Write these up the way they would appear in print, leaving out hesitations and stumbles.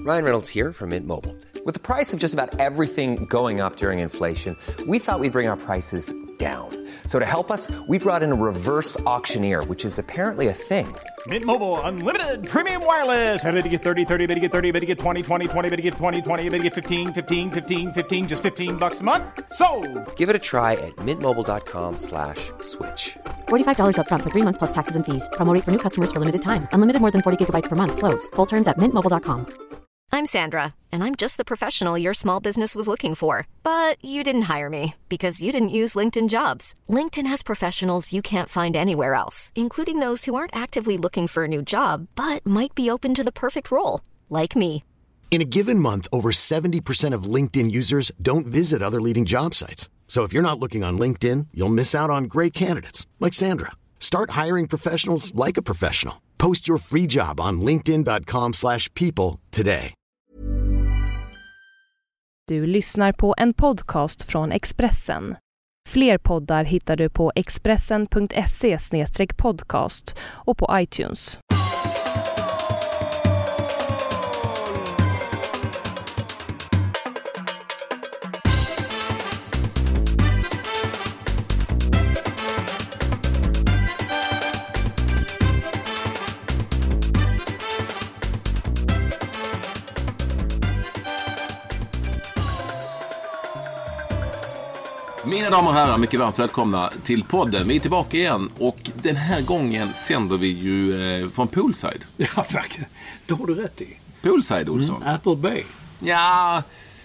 Ryan Reynolds here from Mint Mobile. With the price of just about everything going up during inflation, we thought we'd bring our prices down. So to help us, we brought in a reverse auctioneer, which is apparently a thing. Mint Mobile Unlimited Premium Wireless. How to get 30, 30, bit to get 30, bit to get 20, 20, 20, bit to get 20, 20, bit to get 15, 15, 15, 15, just $15 a month? Sold! Give it a try at mintmobile.com/switch. $45 up front for 3 months plus taxes and fees. Promo rate for new customers for limited time. Unlimited more than 40 gigabytes per month. Slows full terms at mintmobile.com. I'm Sandra, and I'm just the professional your small business was looking for. But you didn't hire me because you didn't use LinkedIn Jobs. LinkedIn has professionals you can't find anywhere else, including those who aren't actively looking for a new job, but might be open to the perfect role, like me. In a given month, over 70% of LinkedIn users don't visit other leading job sites. So if you're not looking on LinkedIn, you'll miss out on great candidates like Sandra. Start hiring professionals like a professional. Post your free job on linkedin.com/people today. Du lyssnar på en podcast från Expressen. Fler poddar hittar du på expressen.se/podcast och på iTunes. Mina damer och herrar, mycket varmt välkomna till podden. Vi är tillbaka igen och den här gången sänder vi ju från Poolside. Ja, faktiskt. Det har du rätt i. Poolside, Olsson. Apple Bay. Ja,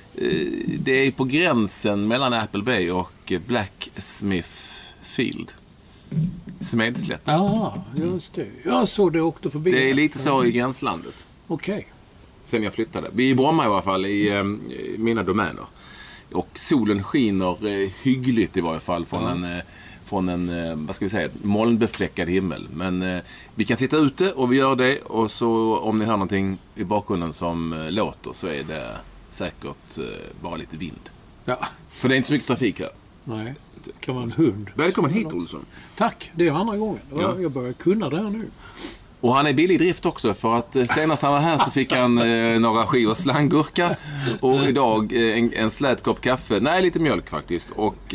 det är på gränsen mellan Apple Bay och Blacksmith Field. Smedslätt. Ja, just det. Jag såg det åkte förbi. Det är lite så i gränslandet. Okej. Sen jag flyttade. Vi är i Bromma i alla fall, i mina domäner. Och solen skiner hyggligt i varje fall från en vad ska vi säga, molnbefläckad himmel. Men vi kan sitta ute och vi gör det. Och så om ni hör någonting i bakgrunden som låter så är det säkert bara lite vind. Ja. För det är inte så mycket trafik här. Nej, det kan vara en hund. Välkommen hit, Olsson. Tack, det är andra gången. Ja. Jag börjar kunna det här nu. Och han är billig i drift också, för att senast han var här så fick han några skivor slanggurka och idag en slät kopp kaffe, nej lite mjölk faktiskt, och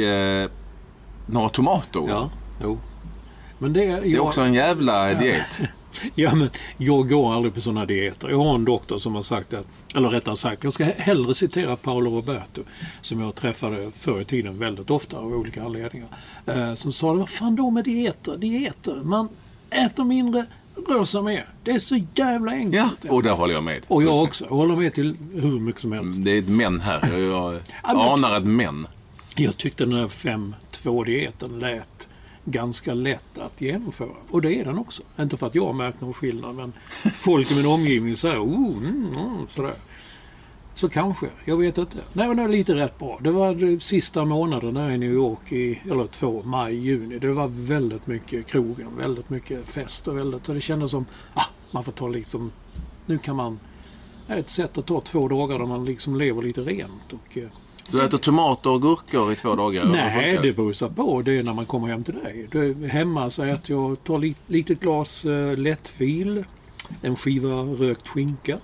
några tomater. Ja, jo. Men det är också en jävla diet. Ja, men jag går aldrig på sådana dieter. Jag har en doktor som har sagt att, eller rättare sagt, jag ska hellre citera Paolo Roberto, som jag träffade förr i tiden väldigt ofta av olika anledningar, som sa, vad fan då med dieter? Man äter mindre, rör sig mer. Det är så jävla enkelt. Ja, och där håller jag med. Och jag också. Jag håller med till hur mycket som helst. Det är ett män här. Jag anar ett män. Jag tyckte den där 5-2-dieten lät ganska lätt att genomföra. Och det är den också. Inte för att jag har märkt någon skillnad, men folk i min omgivning säger sådär. Så kanske, jag vet inte. Nej, men det är lite rätt bra. Det var de sista månaderna i New York maj, juni. Det var väldigt mycket krogen, väldigt mycket fest och så det kändes som man får ta liksom, nu kan man, ett sätt att ta 2 dagar där man liksom lever lite rent. Och så du äter tomater och gurkor i 2 dagar? Nej, det beror på. Det är när man kommer hem till dig. Hemma så äter jag, tar litet glas lättfil, en skiva rökt skinka.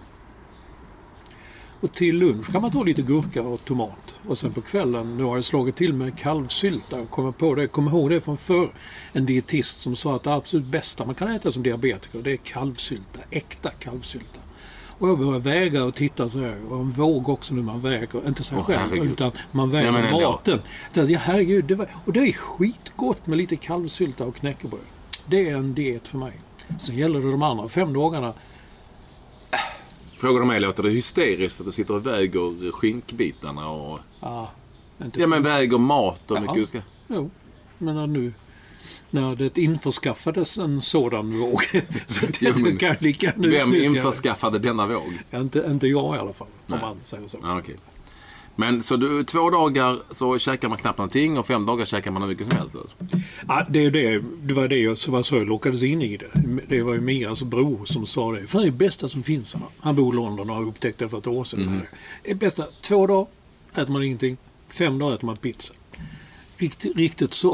Och till lunch kan man ta lite gurka och tomat. Och sen på kvällen, nu har jag slagit till med kalvsylta och kommer ihåg det från förr. En dietist som sa att det absolut bästa man kan äta som diabetiker, det är kalvsylta, äkta kalvsylta. Och jag börjar väga och titta så här. Och en våg också när man väger, inte sig själv, herregud, utan man väger maten. Herregud, och det är skitgott med lite kalvsylta och knäckebröd. Det är en diet för mig. Sen gäller det de andra 5 dagarna. Frågar de mig, låter det hysteriskt att du sitter och väger skinkbitarna och... men väger mat och mycket du ska... Jo, men nu när det införskaffades en sådan våg så det kan lika nu. Vem införskaffade denna våg? Inte jag i alla fall, om man säger så. Okay. Men så 2 dagar så käkar man knappt någonting och 5 dagar käkar man hur mycket som helst? Ja, det var det som var så jag lockades in i det. Det var ju Mias bror som sa det. För det är det bästa som finns. Han bor i London och har upptäckt det för ett år sedan. Det bästa, 2 dagar äter man ingenting. 5 dagar äter man pizza. Riktigt så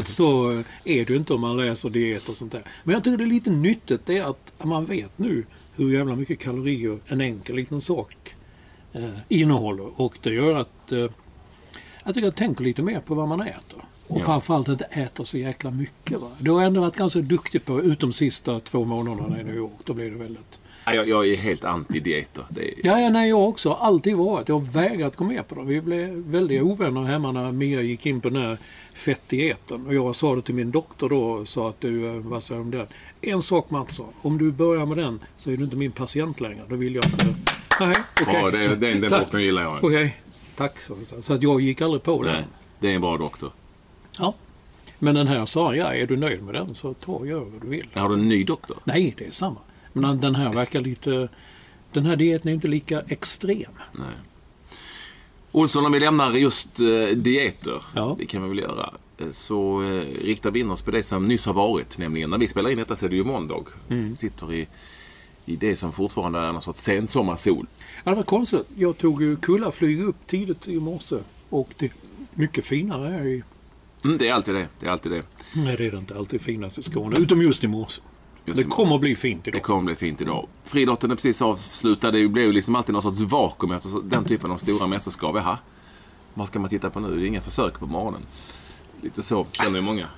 är det inte om man läser diet och sånt där. Men jag tycker det är lite nyttigt det är att man vet nu hur jävla mycket kalorier en enkel liten sak innehåller. Och det gör att jag tänker lite mer på vad man äter. Och framförallt att äta så jäkla mycket. Va? Du har ändå varit ganska duktig på, utom sista 2 månaderna i New York. Då blir det väldigt... Jag är helt anti-dieter. Jag också. Alltid varit. Jag har vägrat gå med på det. Vi blev väldigt ovänner hemma när Mia gick in på den här fettdieten. Och jag sa det till min doktor då och sa att du, vad säger om den? En sak Mats sa. Om du börjar med den så är du inte min patient längre. Då vill jag inte... Nej, okej. Ja, den doktorn gillar jag. Okej, tack. Så att jag gick aldrig på den. Nej, det är en bra doktor. Ja. Men den här sa är du nöjd med den så gör vad du vill. Har du en ny doktor? Nej, det är samma. Men den här verkar lite... Den här dieten är inte lika extrem. Nej. Olsson, om vi lämnar just dieter, det kan vi väl göra, så riktar vi in oss på det som nyss har varit. Nämligen när vi spelar in detta så är det ju måndag. Sitter i det som fortfarande är en sorts sensommarsol. Ja, det var konstigt. Jag tog ju kullaflyg upp tidigt i morse. Och det är mycket finare här i... Det är alltid det. Nej, det är inte alltid finast i Skåne. Utom just i morse. Det kommer att bli fint idag. Friidrotten är precis avslutad. Det blev ju liksom alltid någon sorts vakuum efter den typen av stora mästerskap. Jaha, vad ska man titta på nu? Det är inga försök på morgonen. Lite så känner ju många.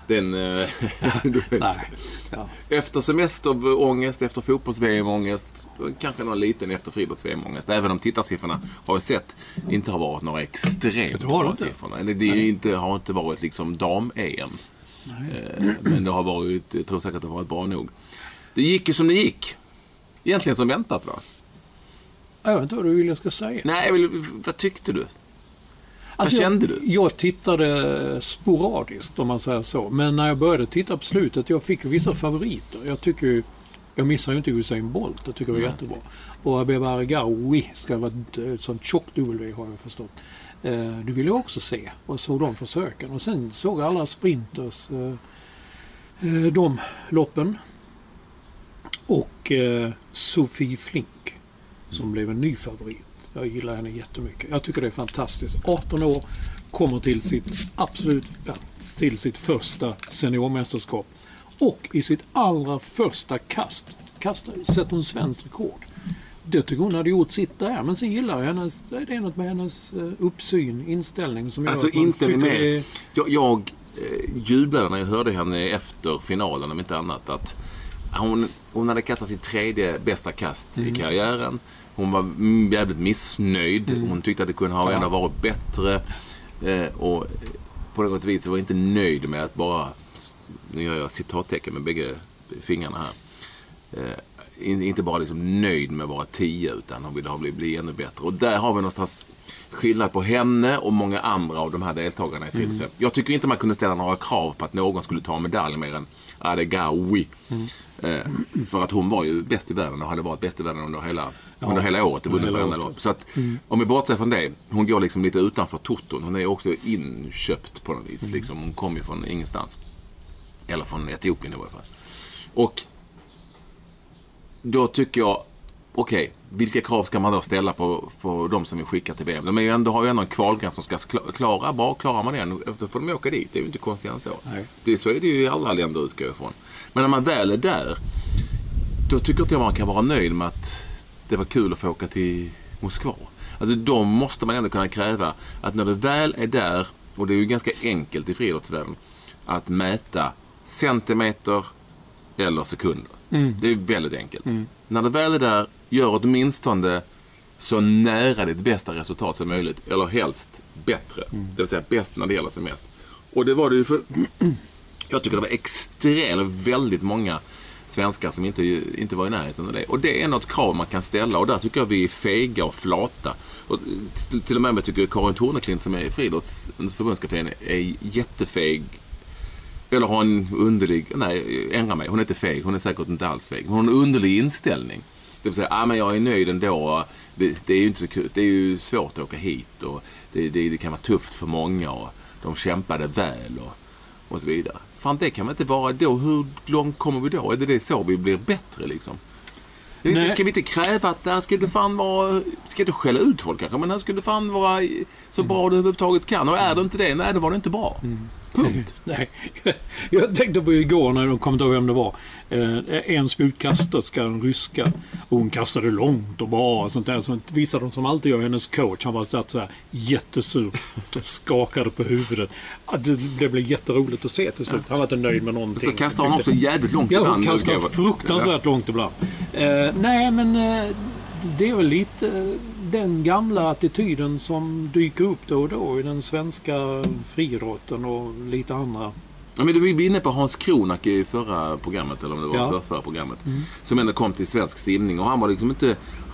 Du vet. Nej. Ja. Efter semesterångest, efter fotbolls-VM-ångest, kanske någon liten efter friidrotts-VM-ångest. Även om tittarsiffrorna har ju sett inte har varit några extremt bra siffrorna. Det har inte varit liksom dam-EM. Men det har varit, jag tror säkert att det har varit bra nog. Det gick ju som det gick. Egentligen som väntat, va? Jag vet inte vad du vill jag ska säga. Nej, vad tyckte du? Vad kände du? Jag tittade sporadiskt, om man säger så. Men när jag började titta på slutet, jag fick ju vissa favoriter. Jag missar ju inte Usain Bolt, det tycker jag var jättebra. Och Abeba Gawi ska vara ett sånt tjockt W, har jag förstått. Det ville jag också se och såg de försöken. Och sen såg alla sprinters de loppen. Och Sofie Flink som blev en ny favorit. Jag gillar henne jättemycket. Jag tycker det är fantastiskt. 18 år, kommer till sitt första seniormästerskap. Och i sitt allra första kast sätter hon svensk rekord. Det tycker hon hade gjort sitt där. Men sen gillar jag det är något med hennes uppsyn, inställning som alltså inställning med. Jag jublade när jag hörde henne efter finalen, om inte annat, att hon hade kastat sitt 3:e bästa kast i karriären. Hon var jävligt missnöjd. Hon tyckte att det kunde ha ändå varit bättre. Och på något vis var inte nöjd med att bara, nu gör jag citattecken med bägge fingrarna här, inte bara liksom nöjd med att vara 10, utan hon ville bli ännu bättre. Och där har vi någonstans skillnad på henne och många andra av de här deltagarna i friidrotts-VM. Jag tycker inte man kunde ställa några krav på att någon skulle ta medalj mer än Adegawi. För att hon var ju bäst i världen och hade varit bäst i världen under hela året och vunnit varenda lopp. Så att om vi bortser från det, hon går liksom lite utanför toton. Hon är också inköpt på något vis. Liksom. Hon kom ju från ingenstans. Eller från Etiopien i varje fall. Och då tycker jag, okej, vilka krav ska man då ställa på de som vi skickar till VM? De har ju ändå en kvalgräns som ska klara. Bara klarar man den, efter får de åka dit. Det är ju inte konstigt än så. Så är det ju i alla länder utgår ifrån. Men när man väl är där, då tycker jag man kan vara nöjd med att det var kul att få åka till Moskva. Alltså då måste man ändå kunna kräva att när du väl är där, och det är ju ganska enkelt i friidrottsvärlden, att mäta centimeter eller sekunder. Det är väldigt enkelt. När du väl är där, gör åtminstone så nära ditt bästa resultat som möjligt. Eller helst bättre. Det vill säga bäst när det gäller som mest. Och det var det ju för... Jag tycker det var extremt väldigt många svenskar som inte var i närheten av det. Och det är något krav man kan ställa. Och där tycker jag vi är fega och flata. Och till och med jag tycker Karin Torneklint som är friidrottsens förbundskapten är jättefeg. Eller har en underlig... Nej, ändra mig. Hon är inte feg. Hon är säkert inte alls feg. Men hon har en underlig inställning. Det vill säga, men jag är nöjd ändå. Det är ju inte så kul. Det är ju svårt att åka hit. Och det kan vara tufft för många. Och de kämpade väl. Och så vidare. Fan, det kan man inte vara då. Hur långt kommer vi då? Är det så vi blir bättre liksom? Nej. Ska vi inte kräva att det här skulle fan vara... Ska inte skälla ut folk kanske? Men det här skulle fan vara så bra du överhuvudtaget kan. Och är det inte det? Nej, det var det inte bra. Punkt. Nej, jag tänkte på igår när de kom till vem det var. En spjutkasterska, en ryska. Och hon kastade långt och bra och sånt där. Så visade de som alltid gör hennes coach. Han var så här jättesur. Skakade på huvudet. Det blev jätteroligt att se till slut. Han var inte nöjd med någonting. Så kastar han också jävligt långt ibland. Ja, hon kastar fruktansvärt långt ibland. Nej, men det är väl lite den gamla attityden som dyker upp då och då i den svenska friidrotten och lite andra. Ja, men du var inne på Hans Kronak i förra programmet, eller om det var förra programmet, som ändå kom till svensk simning, och han var liksom inte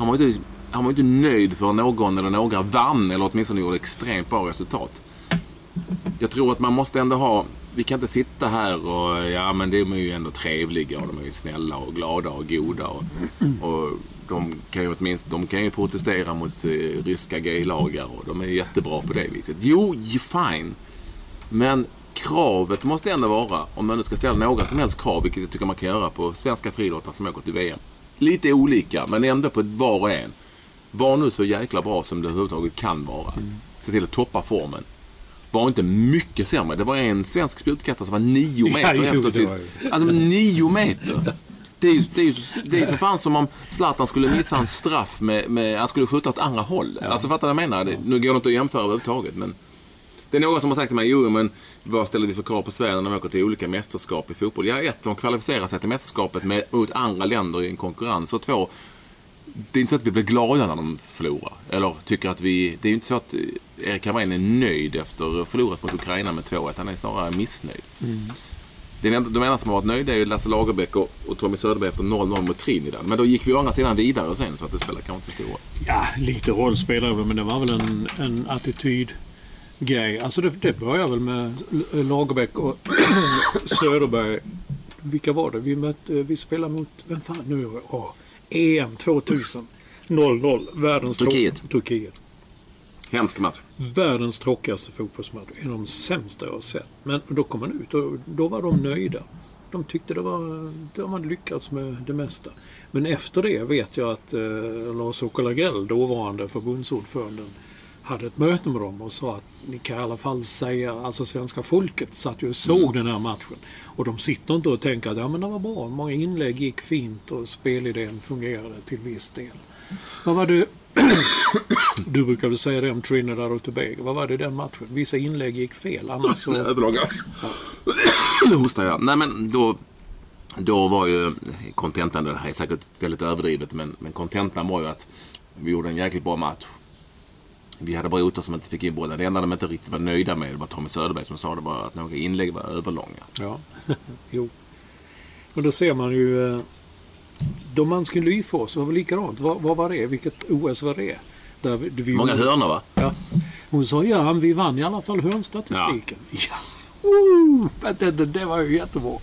nöjd för någon eller några vann, eller åtminstone gjorde extremt bra resultat. Jag tror att man måste ändå ha, vi kan inte sitta här och ja, men de är ju ändå trevliga och de är ju snälla och glada och goda och de kan ju protestera mot ryska gaylagar och de är jättebra på det viset. Jo, fine. Men kravet måste ändå vara, om man nu ska ställa några som helst krav, vilket jag tycker man kan göra på svenska friidrottare som åker till VM. Lite olika, men ändå på var och en. Var nu så jäkla bra som det överhuvudtaget kan vara. Se till att toppa formen. Var inte mycket sämre. Det var en svensk spjutkastare som var 9 meter efter sitt. Alltså 9 meter. Det är för fan som om Zlatan skulle missa en straff med han skulle skjuta åt andra håll. Ja. Alltså fattar du vad jag menar? Nu går det inte att jämföra överhuvudtaget, men det är någon som har sagt till mig, men vad ställer vi för krav på Sverige när de åker till olika mästerskap i fotboll? Ja, 1, de kvalificerar sig till mästerskapet mot andra länder i en konkurrens, och 2, det är inte så att vi blir glada när de förlorar. Eller tycker att det är inte så att Erik Hamrén är nöjd efter förlorat mot Ukraina med 2-1. Han är snarare missnöjd. De enda som har varit nöjda är Lasse Lagerbäck och Tommy Söderberg efter 0-0 mot Trinidad. Men då gick vi å andra sidan vidare sen, så att det spelar kanske inte stor roll. Ja, lite roll spelar det, men det var väl en attitydgrej. Alltså det började väl med Lagerbäck och Söderberg. Vilka var det? Vi spelade mot, vem fan nu? EM 2000. 0-0. Världens Turkiet. Hemsk match. Världens tråkigaste fotbollsmatch. En av de sämsta jag har sett. Men då kom man ut och då var de nöjda. De tyckte de hade lyckats med det mesta. Men efter det vet jag att Lars-Åke Lagrell, dåvarande förbundsordföranden, hade ett möte med dem och sa att ni kan i alla fall säga, alltså svenska folket satt ju och såg den här matchen. Och de sitter inte och tänker att ja, men det var bra, många inlägg gick fint och spelidén fungerade till viss del. Vad var det? Du brukar väl säga det om Trinidad och Tobago. Vad var det i den matchen? Vissa inlägg gick fel, annars så... Överlag. Nu hostar jag. Nej, men då var ju kontentan, det här är säkert väldigt överdrivet, men kontentan var ju att vi gjorde en jäkligt bra match. Vi hade Broter som inte fick in bollen. Det enda de inte riktigt var nöjda med, det var Tommy Söderberg som sa det, bara att några inlägg var överlånga. Ja, jo. Och då ser man ju Domanski Lyfors var väl likadant. Vad var det? Vilket OS var det? Där många hörnor, va? Ja. Hon sa vi vann i alla fall hörnstatistiken. Ja. Det var ju jättebra.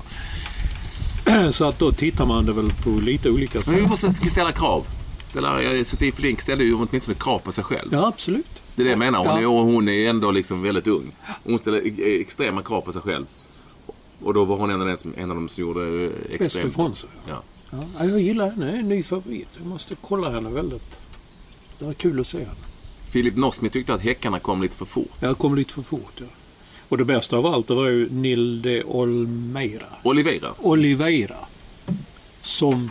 Så att då tittar man det väl på lite olika sätt. Men vi måste ställa krav. Sofie Flink ställer ju åtminstone krav på sig själv. Ja, absolut. Det är det jag menar. Hon är ändå liksom väldigt ung. Hon ställer extrema krav på sig själv. Och då var hon en av dem som gjorde extremt. Bäst ifrån sig. Ja. Ja, jag gillar henne. En ny favorit. Jag måste kolla henne väldigt. Det var kul att se henne. Filip Norsmi tyckte att häckarna kom lite för fort. Ja, kom lite för fort, ja. Och det bästa av allt, det var ju Nilde Oliveira. Som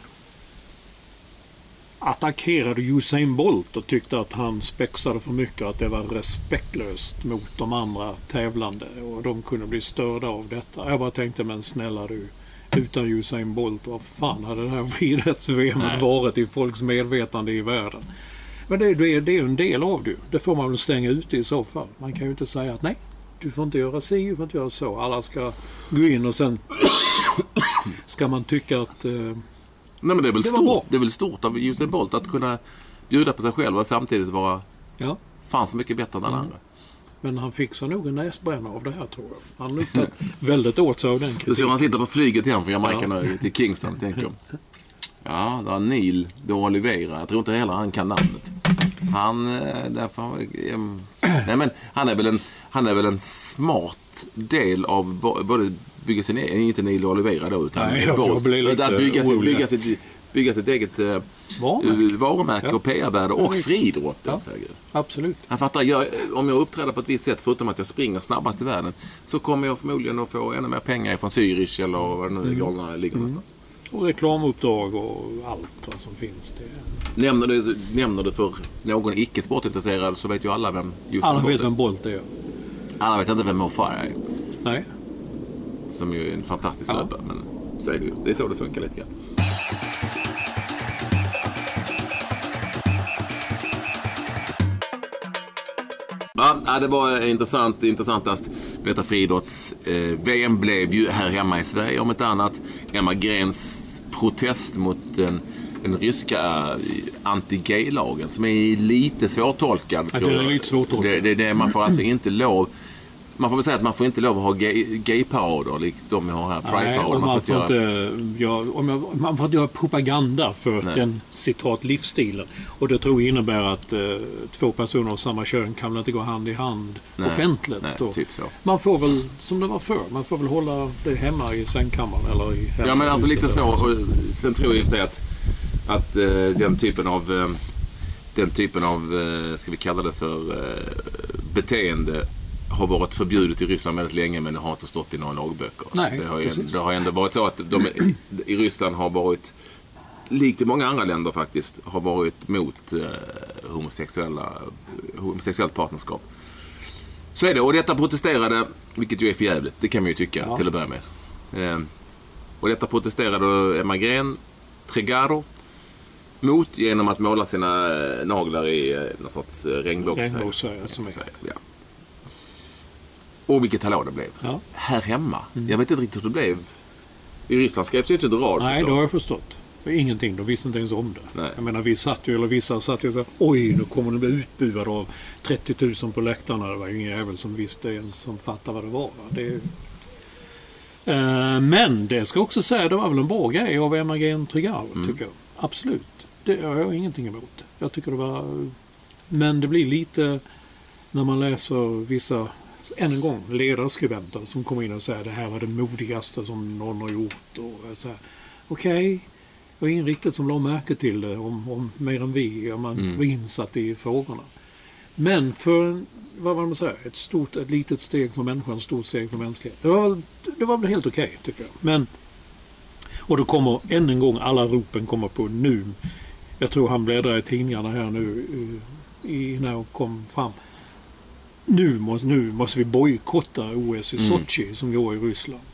attackerade Usain Bolt och tyckte att han spexade för mycket, att det var respektlöst mot de andra tävlande och de kunde bli störda av detta. Jag bara tänkte, men snälla du, utan Usain Bolt, vad fan hade det här friidrotts-VMet varit i folks medvetande i världen? Men det är en del av det. Det får man väl stänga ute i så fall. Man kan ju inte säga att nej, du får inte göra si, du får inte göra så. Alla ska gå in och sen ska man tycka att nej, men det är väl stort av Usain Bolt att kunna bjuda på sig själv och samtidigt vara fan så mycket bättre än alla andra. Men han fixar nog en näsbränna av det här, tror jag. Han luktar väldigt åt sig av den kritiken. Du ser han sitter på flyget igen från Jamaica till Kingston, tänker jag. Ja, det var Neil de Oliveira. Jag tror inte heller han kan namnet. Han är väl en smart del av både bygga sin egen, inte Neil Oliveira då, utan nej, jag blir lite att bygga sitt bygga sitt eget varumärke och PR-värde och friidrotten. Absolut. Jag fattar, om jag uppträder på ett visst sätt, förutom att jag springer snabbast i världen, så kommer jag förmodligen att få ännu mer pengar från Zürich eller vad det nu galna ligger någonstans. Och reklamuppdrag och allt som finns. Nämner du för någon icke-sportintresserad så vet ju alla vem alla vet vem Bolt är. Alla vet inte vem Mo Farah är. Nej. Som ju är en fantastisk löpare, men så är det ju. Det är så det funkar lite grann. Ja, det var intressantast. Detta friidrotts-VM blev ju här hemma i Sverige om ett annat. Emma Grens protest mot den ryska anti-gay-lagen som är lite svårtolkad. Ja, det är lite svårtolkad. Man får alltså inte lov... Man får väl säga att man får inte lov att ha gay-parader likt de vi har här. Pride-parader. Man får inte göra propaganda för den citat livsstilen. Och det tror jag innebär att två personer av samma kön kan inte gå hand i hand offentligt. Nej, typ så. Man får väl, som det var förr, man får väl hålla det hemma i sängkammaren eller i hemma. Ja, men alltså lite så. Och sen tror jag att den typen av ska vi kalla det för beteende har varit förbjudet i Ryssland väldigt länge, men det har inte stått i några lagböcker. Nej, det har ändå varit så att de i Ryssland har varit, likt i många andra länder faktiskt, har varit mot homosexuellt partnerskap. Så är det, och detta protesterade, vilket ju är för jävligt, det kan man ju tycka till att börja med. Och detta protesterade Emma Gren Tregaro mot genom att måla sina naglar i någon sorts regnbågsfärg. Ja. Och vilket hallå det blev. Ja. Här hemma. Jag vet inte riktigt hur det blev. I Ryssland skrevs det inte en rad. Nej, det har jag förstått. Ingenting, de visste inte ens om det. Nej. Jag menar, vissa satt ju och så oj, nu kommer de bli utbuade av 30 000 på läktarna. Det var ju ingen jävel som visste ens, som fattade vad det var. Men det ska också säga, det var väl en bra grej av Emma Green Tregaro, tycker jag. Absolut. Det har jag ingenting emot. Jag tycker det var... Men det blir lite när man läser vissa, än en gång, ledarskribenter som kommer in och säger det här var det modigaste som någon har gjort. Och så här, okej, det var ingen riktigt som la märke till det om mer än vi. Om man var insatt i frågorna. Men för, vad var det man säger, ett litet steg för människan, ett stort steg för mänskligheten. Det var väl helt okej, tycker jag. Men, och då kommer än en gång alla ropen kommer på nu. Jag tror han bläddrar i tidningarna här nu innan jag kom fram. Nu måste vi bojkotta OS i Sochi som går i Ryssland.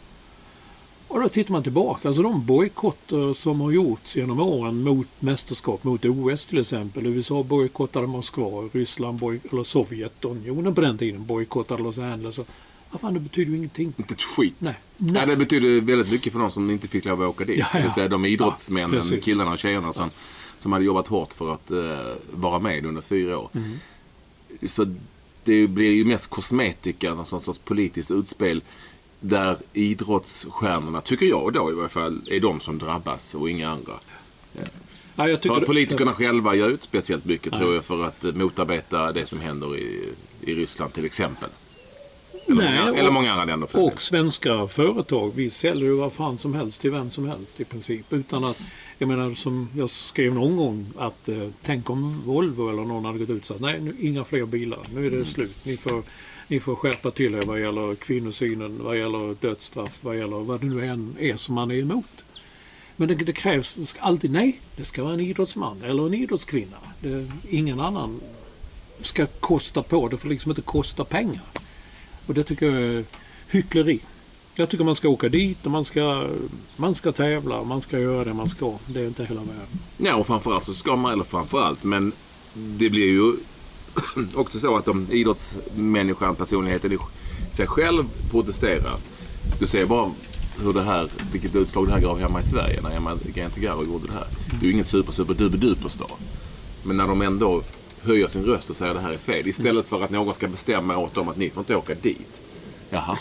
Och då tittar man tillbaka. Alltså de bojkotter som har gjorts genom åren mot mästerskap, mot OS till exempel. USA bojkottade Moskva, Ryssland eller Sovjetunionen på den tiden bojkottade Los Angeles. Fan, det betyder ju ingenting. Inte ett skit. Nej, det betyder väldigt mycket för de som inte fick lov att åka dit. Det vill säga de idrottsmännen, killarna och tjejerna som hade jobbat hårt för att vara med under 4 år. Så det blir ju mest kosmetika, någon sorts politiskt utspel där idrottsstjärnorna, tycker jag då i varje fall, är de som drabbas och inga andra. Ja, jag tycker politikerna själva gör ut speciellt mycket tror jag för att motarbeta det som händer i Ryssland till exempel. Eller många andra länder. Och svenska företag, vi säljer ju vad fan som helst till vem som helst i princip. Utan att, jag menar som jag skrev någon gång att tänk om Volvo eller någon hade gått ut och sagt nej, nu, inga fler bilar, nu är det slut. Ni får skärpa till er vad gäller kvinnosynen, vad gäller dödsstraff, vad gäller vad det nu än är som man är emot. Men det krävs, det ska alltid, nej, det ska vara en idrottsman eller en idrottskvinna. Ingen annan ska kosta på, det får liksom inte kosta pengar. Och det tycker jag är hyckleri. Jag tycker man ska åka dit och man ska tävla och man ska göra det man ska. Det är inte hela världen. Ja, och framförallt så ska man, eller framförallt, men det blir ju också så att om idrottsmänniskan, personligheten i sig själv protesterar. Du ser bara vilket utslag det här gav hemma i Sverige när Emma Green Tregaro gjorde det här. Det är ju ingen super-duper-duperstar. Men när de ändå höjer sin röst och säger att det här är fel. Istället för att någon ska bestämma åt dem att ni får inte åka dit. Jaha.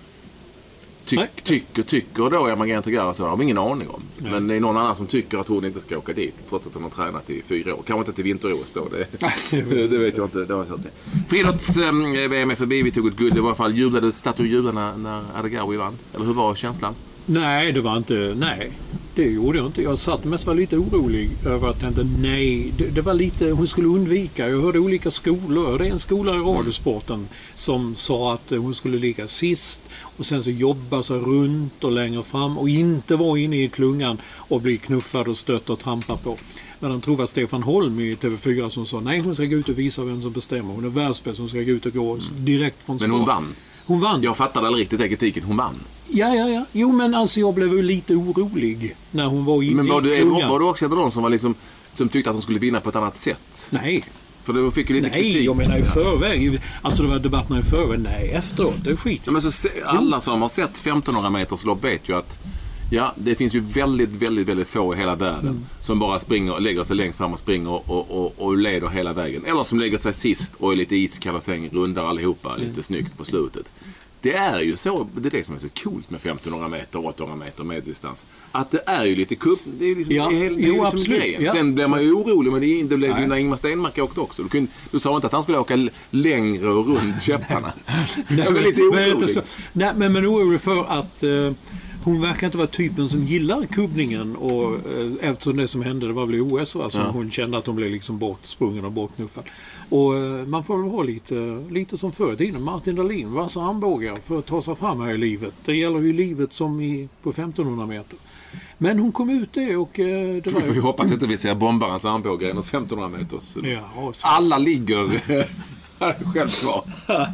Tycker då Emma Green Tregaro så har de ingen aning om. Nej. Men det är någon annan som tycker att hon inte ska åka dit trots att hon har tränat i 4 år. Kanske inte till vinter-OS då. Det vet jag inte. Friidrotts-VM är förbi. Vi tog ett guld. I varje fall jublade när Adegari vann. Eller hur var känslan? Nej, det var inte... Nej. Det gjorde jag inte. Jag satt mest var lite orolig över att det var lite, hon skulle undvika. Jag hörde olika skolor. Det är en skola i radiosporten som sa att hon skulle ligga sist och sen så jobba sig runt och längre fram och inte vara inne i klungan och bli knuffad och stött och trampad på. Men han tror att Stefan Holm i TV4 som sa nej, hon ska gå ut och visa vem som bestämmer. Hon är världsbäst, hon ska gå ut och gå direkt från start. Men hon vann. Hon vann. Jag fattade aldrig riktigt kritiken. Hon vann. Ja. Jo, men alltså jag blev ju lite orolig när hon var inne i klungan. Var du också en av dem som var liksom, som tyckte att hon skulle vinna på ett annat sätt? Nej. För du fick ju lite kritik. Nej, jag menar i förväg. Alltså det var debatterna i förväg. Nej, efteråt. Det är skit. Ja, men så, alla som har sett 1500 meters lopp vet ju att det finns ju väldigt få i hela världen som bara springer, lägger sig längst fram och springer och leder hela vägen. Eller som lägger sig sist och är lite iskall och sen rundar allihopa lite snyggt på slutet. Det är ju så, det är det som är så coolt med 1500 meter, 800 meter meddistans. Att det är ju lite kupp, det är liksom, det är liksom grejen. Ja. Sen blir man ju orolig, men det blev ju när Ingmar Stenmark åkte också. Du sa inte att han skulle åka längre och runt käpparna. Jag blev lite orolig. Nej, men orolig för att hon verkar inte vara typen som gillar kubbningen och eftersom det som hände, det var väl i OS alltså hon kände att hon blev liksom bortsprungen och bortknuffad. Och man får väl ha lite som förr i tiden. Martin Dahlin var så armbågar för att ta sig fram här i livet. Det gäller ju livet som på 1500 meter. Men hon kom ut det och det var... Vi får ju hoppas inte vi ser bombarens armbågar än 1500 meter. Ja, alla ligger själv kvar.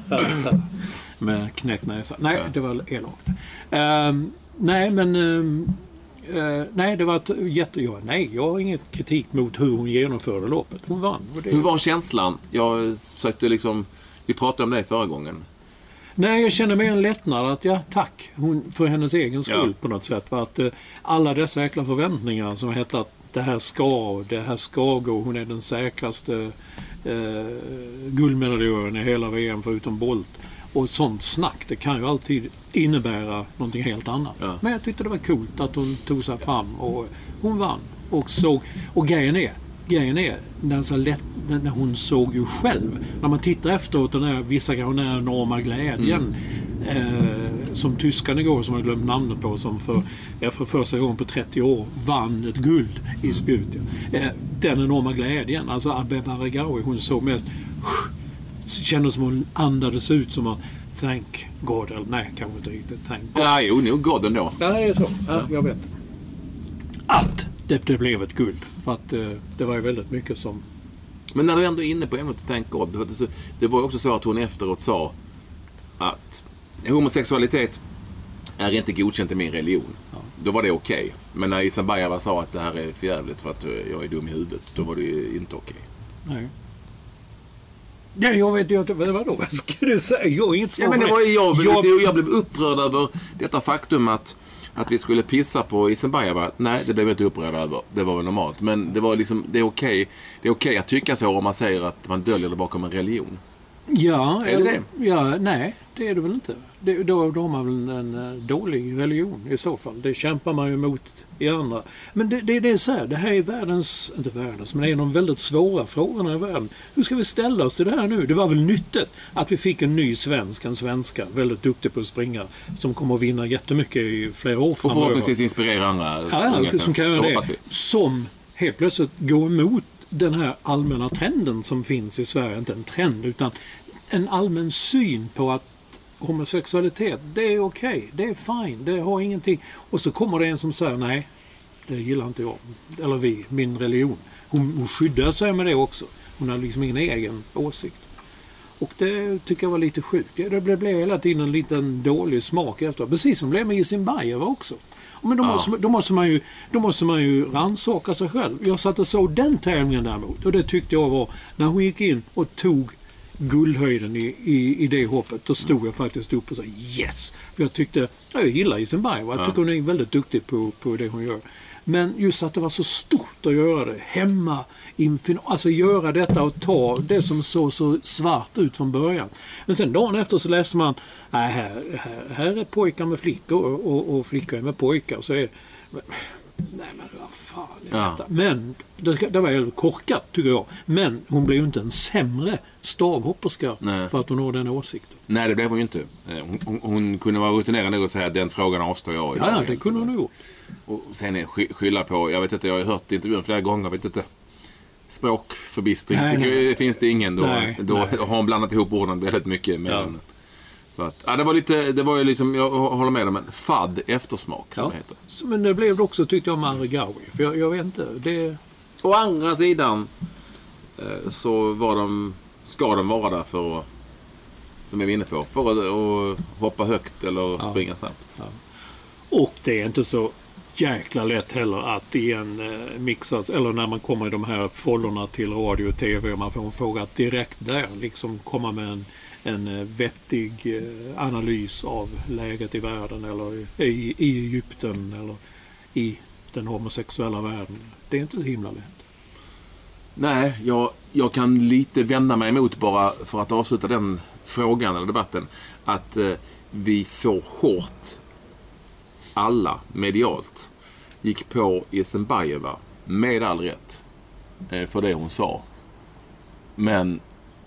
Med knäckt näsa. Nej, det var elakt. Nej, men det var ett jag har inget kritik mot hur hon genomförde loppet. Hon vann. Hur var känslan? Jag sökte liksom, vi pratade om det förra gången. Nej, jag känner mig en lättnad att tack hon, för hennes egen skull på något sätt. För att alla dessa äckla förväntningar som hette att det här ska gå, hon är den säkraste guldmedaljören i hela VM förutom Bolt. Och sånt snack, det kan ju alltid innebära någonting helt annat. Ja. Men jag tyckte det var coolt att hon tog sig fram och hon vann. Och grejen är när hon såg ju själv, när man tittar efteråt vissa den här enorma glädjen som tyskan igår som jag glömt namnet på som för första gången på 30 år vann ett guld i spjuten. Den enorma glädjen, alltså Abeba Regawi, hon såg mest kändes som hon andades ut som att thank God, eller nej, kanske inte riktigt thank God. Ja, jo, nog God ändå. Ja, det är så. Ja, jag vet. Att det blev ett guld. För att det var ju väldigt mycket som... Men när du ändå är inne på ämnet thank God, det var ju också så att hon efteråt sa att homosexualitet är inte godkänt i min religion. Ja. Då var det okej. Men när Isabella sa att det här är förjävligt för att jag är dum i huvudet, då var det ju inte okej. Nej. Ja, jag vet inte vad ska du säga? Jag är inte så. Ja, men det var jag blev upprörd över detta faktum att vi skulle pissa på Isenbayeva. Nej, det blev jag inte upprörd över. Det var väl normalt. Men det var liksom, det är okej att tycka så om man säger att man döljer det bakom en religion. Ja, är det? Ja, nej, det är det väl inte. Då har man väl en dålig religion i så fall. Det kämpar man ju emot i andra. Men det är så här, det här är inte världens, men det är de väldigt svåra frågorna i världen. Hur ska vi ställa oss till det här nu? Det var väl nyttigt att vi fick en ny svenska, väldigt duktig på att springa, som kommer att vinna jättemycket i flera år framöver. Och förhoppningsvis inspirera andra som kan göra det. Som helt plötsligt går emot den här allmänna trenden som finns i Sverige, inte en trend utan en allmän syn på att homosexualitet, det är okej, det är fine, det har ingenting. Och så kommer det en som säger nej, det gillar inte jag, eller min religion. Hon skyddar sig med det också. Hon har liksom ingen egen åsikt. Och det tycker jag var lite sjukt. Det blev hela tiden en liten dålig smak efter. Precis som det blev med Isenbayeva också. Men då måste man ju rannsaka sig själv. Jag satt och såg den tävlingen däremot. Och det tyckte jag var, när hon gick in och tog guldhöjden i det hoppet, då stod jag faktiskt upp och sa yes. För jag gillar Isenbayeva. Jag tycker hon är väldigt duktig på det hon gör. Men just att det var så stort att göra det hemma, alltså göra detta och ta det som såg så svart ut från början. Men sen dagen efter så läste man här är pojkar med flickor och flickor är med pojkar. Så är det, nej men vad fan är detta? Men det var ju korkat tycker jag. Men hon blev ju inte en sämre stavhopperska för att hon har den åsikten. Nej, det blev hon ju inte. Hon kunde vara rutinerad och säga att den frågan avstår jag. Ja, det kunde hon ha gjort. Och sen är skylla på, jag vet inte, jag har hört intervjun flera gånger, jag vet inte. Språkförbistring finns det ingen då. Då har hon blandat ihop orden väldigt mycket med den. Så att, det var ju liksom, jag håller med om en fadd eftersmak som det heter. Men det blev det också, tyckte jag, med Aregawi. För jag vet inte, det... Å andra sidan så ska de vara där för att, som är vi inne på, för att hoppa högt eller springa snabbt. Ja. Och det är inte så jäkla lätt heller att i en mixas, eller när man kommer i de här follorna till radio och tv och man får en fråga att direkt där liksom komma med en vettig analys av läget i världen eller i Egypten eller i den homosexuella världen. Det är inte så himla lätt. Nej, jag kan lite vända mig emot, bara för att avsluta den frågan eller debatten, att vi så hårt alla medialt gick på Esenbajeva med all rätt för det hon sa. Men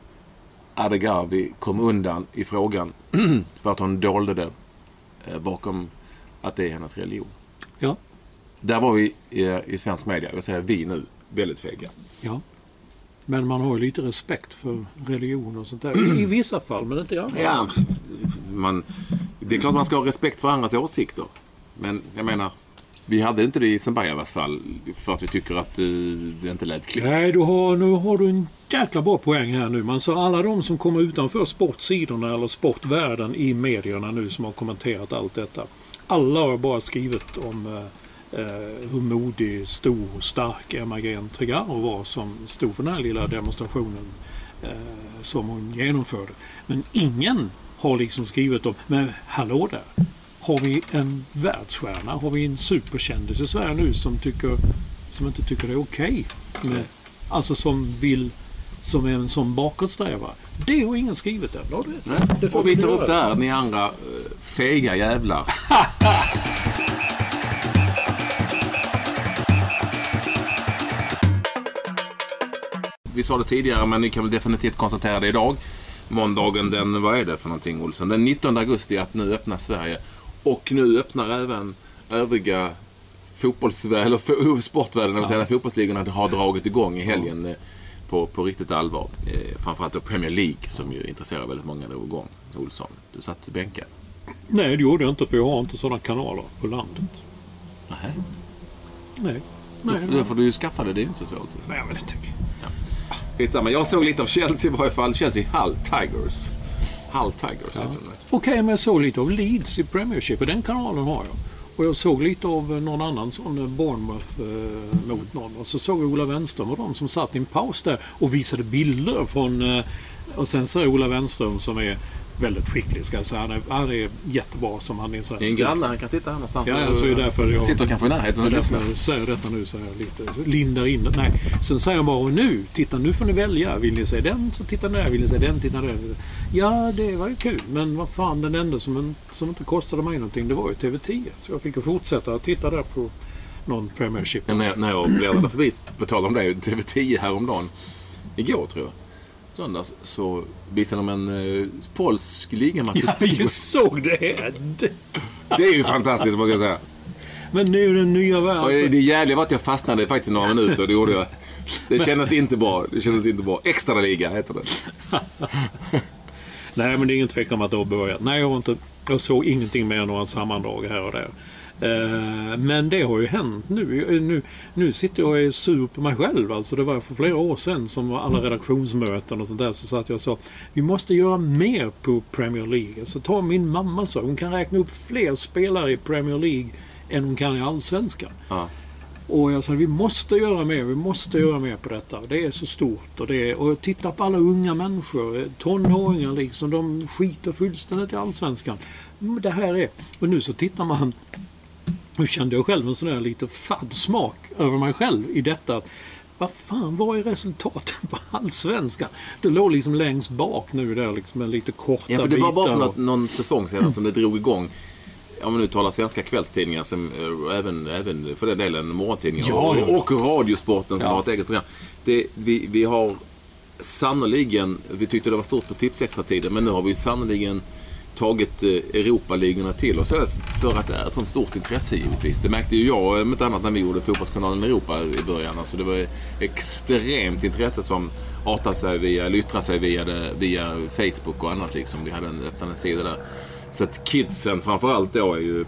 Aregawi kom undan i frågan för att hon dolde det bakom att det är hennes religion. Ja. Där var vi i svensk media, jag säger vi nu, väldigt fega. Ja. Men man har ju lite respekt för religion och sånt där. I vissa fall, men inte i andra. Ja, det är klart man ska ha respekt för andras åsikter. Men jag menar, vi hade inte det i Esenbajevas fall för att vi tycker att det inte lät klokt. Nej, nu har du en jäkla bra poäng här nu. Man sa alla de som kommer utanför sportsidorna eller sportvärlden i medierna nu som har kommenterat allt detta. Alla har bara skrivit om hur modig, stor, stark Emma Green Trigaro var som stod för den här lilla demonstrationen som hon genomförde. Men ingen har liksom skrivit om, men hallå där. Har vi en världsstjärna? Har vi en superkändis i Sverige nu som inte tycker det är okej? Alltså som är en sån bakåtsträvare. Det har ingen skrivit än. Det får vi ta upp där, ni andra fega jävlar. Vi sa det tidigare, men ni kan väl definitivt konstatera det idag. Måndagen vad är det för någonting, Olsson? Den 19 augusti att nu öppnar Sverige. Och nu öppnar även övriga sportvärlden, eller säga fotbollsligorna har dragit igång i helgen på riktigt allvar. Framförallt då Premier League som ju intresserar väldigt många drog igång. Olsson, du satt i bänken. Nej, det gjorde jag inte, för jag har inte sådana kanaler på landet. Nej. Då får du ju skaffa det är inte så svårt. Nej, men det tycker jag. Skitsamma, jag såg lite av Chelsea i varje fall. Chelsea Hull Tigers. Okej, men jag såg lite av Leeds i Premiership, och den kanalen har jag. Och jag såg lite av någon annan sån Bournemouth mot någon. Och så såg jag Ola Wenström och de som satt i en paus där och visade bilder från... och sen så är Ola Wenström som är väldigt skicklig, ska jag säga. Han är jättebra som han är en sån här... En granne, han kan sitta här någonstans. Ja, så är därför jag... Sitter kanske i närheten och lyssnar. Säger detta nu, så jag lite... Lindar in. Nej, sen säger jag bara, och nu, titta, nu får ni välja. Vill ni se den, så titta där. Vill ni se den, titta där. Ja, det var ju kul. Men vad fan, den enda som inte kostade mig någonting, det var ju TV10. Så jag fick fortsätta att titta där på någon Premiership. När jag blev förbi, på tal om det, TV10 häromdagen. Igår, tror jag. Söndags så visade de en polsk ligamatch. Ja, jag såg det. Det är ju fantastiskt, måste jag säga. Men nu är den nya världen. Och det jävliga var att jag fastnade faktiskt i några minuter. Det gjorde jag. Det kändes inte bra. Extra liga heter det. Nej, men det är ingen tvekan om att det har börjat. Nej, jag såg ingenting mer än några sammandrag här och där. Men det har ju hänt nu sitter jag och är sur på mig själv. Alltså det var för flera år sedan som var alla redaktionsmöten och sånt där, så satt jag och sa, vi måste göra mer på Premier League. Alltså ta min mamma, så hon kan räkna upp fler spelare i Premier League än hon kan i Allsvenskan. Ja. Och jag sa, vi måste göra mer på detta. Det är så stort. Och titta på alla unga människor, tonåringar liksom, de skiter fullständigt i Allsvenskan. Det här är, och nu så tittar man. Nu kände jag själv en sån där lite fadd smak över mig själv i detta. Vad är resultaten på Allsvenskan? Det låg liksom längst bak nu där, liksom en lite korta bitar. Ja, för det var bara för någon säsong sedan som det drog igång. Om man nu talar svenska kvällstidningar, som även för den delen morgontidningar och radiosporten som har ett eget program. Vi har sannoliken, vi tyckte det var stort på Tips extra tiden, men nu har vi sannoliken tagit Europa-ligorna till och så för att det är ett sånt stort intresse givetvis. Det märkte ju jag med ett annat när vi gjorde Fotbollskanalen Europa i början. Alltså det var extremt intresse som artade sig yttrade sig via Facebook och annat liksom. Vi hade öppnat en sida där. Så att kidsen framförallt då är ju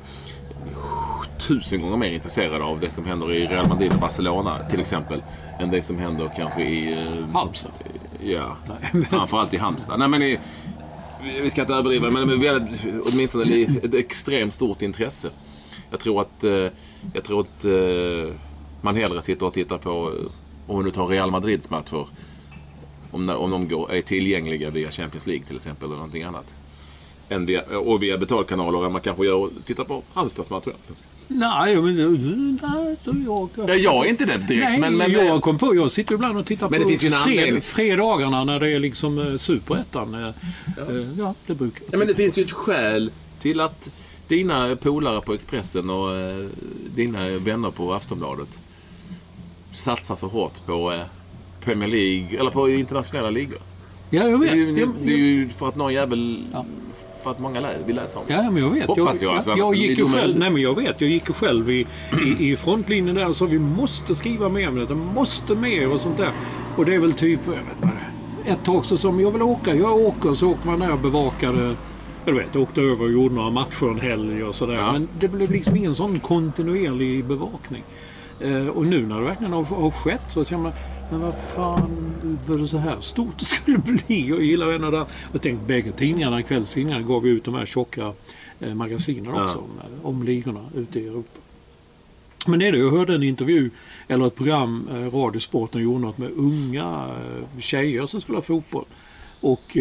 1000 gånger mer intresserade av det som händer i Real Madrid och Barcelona till exempel än det som händer kanske i Halmstad. Ja, framförallt i Halmstad. Nej, men vi ska inte överdriva, men vi hade åtminstone ett extremt stort intresse. Jag tror att man hellre sitter och tittar på, om du tar Real Madrids matcher, om de är tillgängliga via Champions League till exempel eller någonting annat. Och via betalkanaler än man kanske gör och tittar på Halmstads matcher. Nej, så jag är inte det direkt. Nej, men jag sitter ibland och tittar på fredagarna när det är liksom superettan. Ja, det brukar. Ja, men det finns ju ett skäl till att dina polare på Expressen och dina vänner på Aftonbladet satsar så hårt på Premier League eller på internationella ligor. Ja, jag vet. Det är ju för att någon jävel... Ja. För att många vill läsa om. Ja, men jag vet. Hoppas jag. Alltså, jag gick ju själv. Nej, men jag vet. Jag gick ju själv i frontlinjen där och sa vi måste skriva mer om det. Det måste mer och sånt där. Och det är väl typ, jag vet vad det är. Ett tag så som jag vill åka. Jag åker så åker man där och bevakade. Jag vet, åkte över och gjorde några matcher en helg och sådär. Ja. Men det blev liksom ingen sån kontinuerlig bevakning. Och nu när det verkligen har skett så känner man, men vad fan var det så här stort det skulle bli? Jag gillar en av det. Jag tänkte bägge tidningarna, kvällstidningarna, gav ut de här tjocka magasiner också om ligorna ute i Europa. Men det är det, jag hörde en intervju eller ett program, Radiosporten gjorde något med unga tjejer som spelar fotboll. Och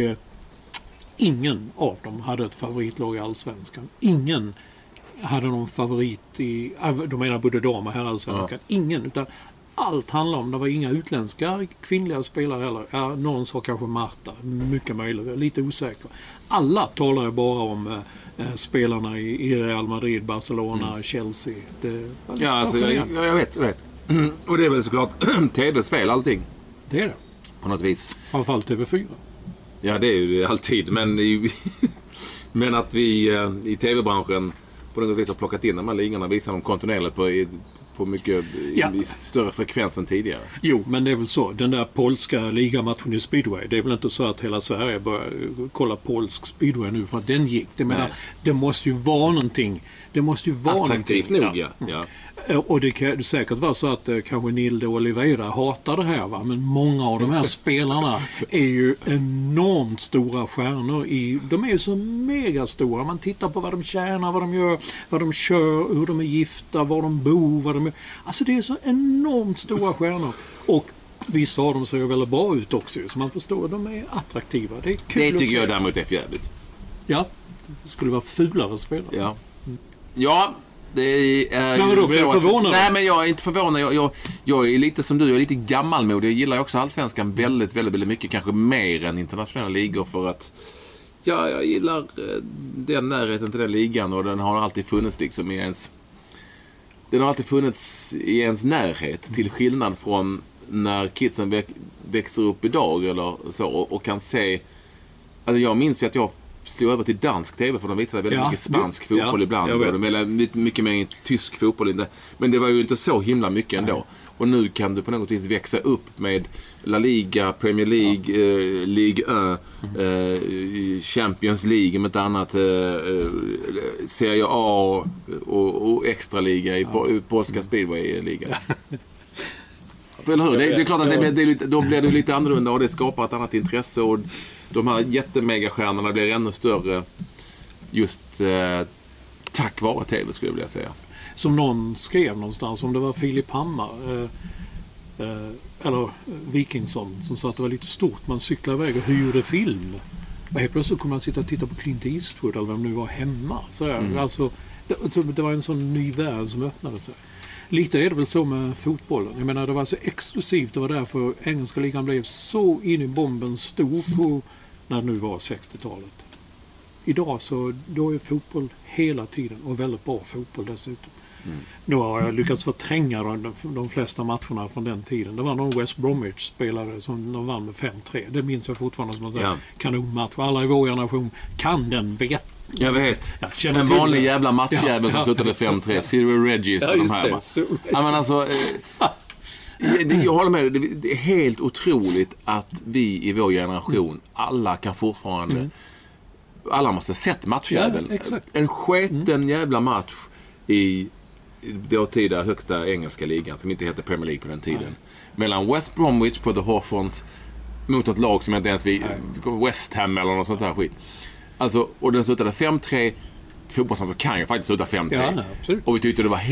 ingen av dem hade ett favoritlag i Allsvenskan. Ingen hade någon favorit i, de menar både dam och herrallsvenskan. Ja. Ingen, utan allt handlar om, det var inga utländska kvinnliga spelare heller. Ja, någon sa kanske Marta, mycket möjligt, lite osäker. Alla talar bara om spelarna i Real Madrid, Barcelona, Chelsea. Ja, alltså, jag vet. Och det är väl såklart TVs fel allting. Det är det. På något vis. Framförallt TV4. Ja, det är ju alltid. Men att vi i TV-branschen på något vis har plockat in de här ligorna, visar dem kontinuerligt på mycket större frekvens än tidigare. Jo, men det är väl så. Den där polska ligamatchen i Speedway, det är väl inte så att hela Sverige börjar kolla polsk Speedway nu för att den gick. Det måste ju vara någonting. Det måste ju vara attraktivt nog, ja. Och det kan säkert vara så att kanske Nilde och Oliveira hatar det här, va? Men många av de här spelarna är ju enormt stora stjärnor. De är ju så mega stora. Man tittar på vad de tjänar, vad de gör, vad de kör, hur de är gifta, var de bor, vad de är. Alltså det är så enormt stora stjärnor. Och vissa av dem ser väldigt bra ut också, så man förstår att de är attraktiva. Det är kul. Det tycker jag däremot är förjävligt. Ja, det skulle vara fulare spelare. Ja, det är men då blir jag förvånad. Nej, men jag är inte förvånad. Jag är lite som du, jag är lite gammalmodig. Jag gillar också allsvenskan väldigt, väldigt, väldigt mycket. Kanske mer än internationella ligor för att jag gillar den närheten till den ligan och den har alltid funnits liksom i ens... Den har alltid funnits i ens närhet till skillnad från när kidsen växer upp idag eller så och kan se... Alltså jag minns ju att jag slog över till dansk tv för de visade väldigt mycket spansk fotboll ibland. Och de ville mycket mer tysk fotboll. Men det var ju inte så himla mycket ändå. Nej. Och nu kan du på något vis växa upp med La Liga, Premier League, Ligue 1, Champions League med ett annat, Serie A och extraliga i polska speedway-liga. Eller hur? Det är klart att då blir det lite annorlunda och det skapar ett annat intresse och de här jättemegastjärnorna blir ännu större just tack vare tv skulle jag vilja säga. Som någon skrev någonstans, om det var Filip Hammar eller Wikingsson som sa att det var lite stort. Man cyklade iväg och hyrde film. Och helt plötsligt kunde man sitta och titta på Clint Eastwood eller vem nu var hemma. Alltså, det var en sån ny värld som öppnade sig. Lite är det väl så med fotbollen. Jag menar, det var så exklusivt. Det var därför engelska ligan blev så in i bomben stor på när det nu var 60-talet. Idag så då är fotboll hela tiden och väldigt bra fotboll dessutom. Nu har jag lyckats förtränga de flesta matcherna från den tiden. Det var någon West Bromwich-spelare som de vann med 5-3. Det minns jag fortfarande som en kanonmatch. Alla i vår generation kan den, vet Jag vet. En vanlig jävla matchjävel som slutade 5-3. Silver Regis och de här. Ja, men alltså... Jag håller med. Det är helt otroligt att vi i vår generation, alla kan fortfarande... Alla måste ha sett matchjäveln. Ja, en sketen jävla match i dåtida högsta engelska ligan, som inte hette Premier League på den tiden. Nej. Mellan West Bromwich på The Hawthorns mot ett lag som inte ens West Ham eller något sånt här skit. Alltså, och den slutade 5-3. Fotbollsmatcher kan ju faktiskt sluta 5-3. Ja, och vi tyckte det var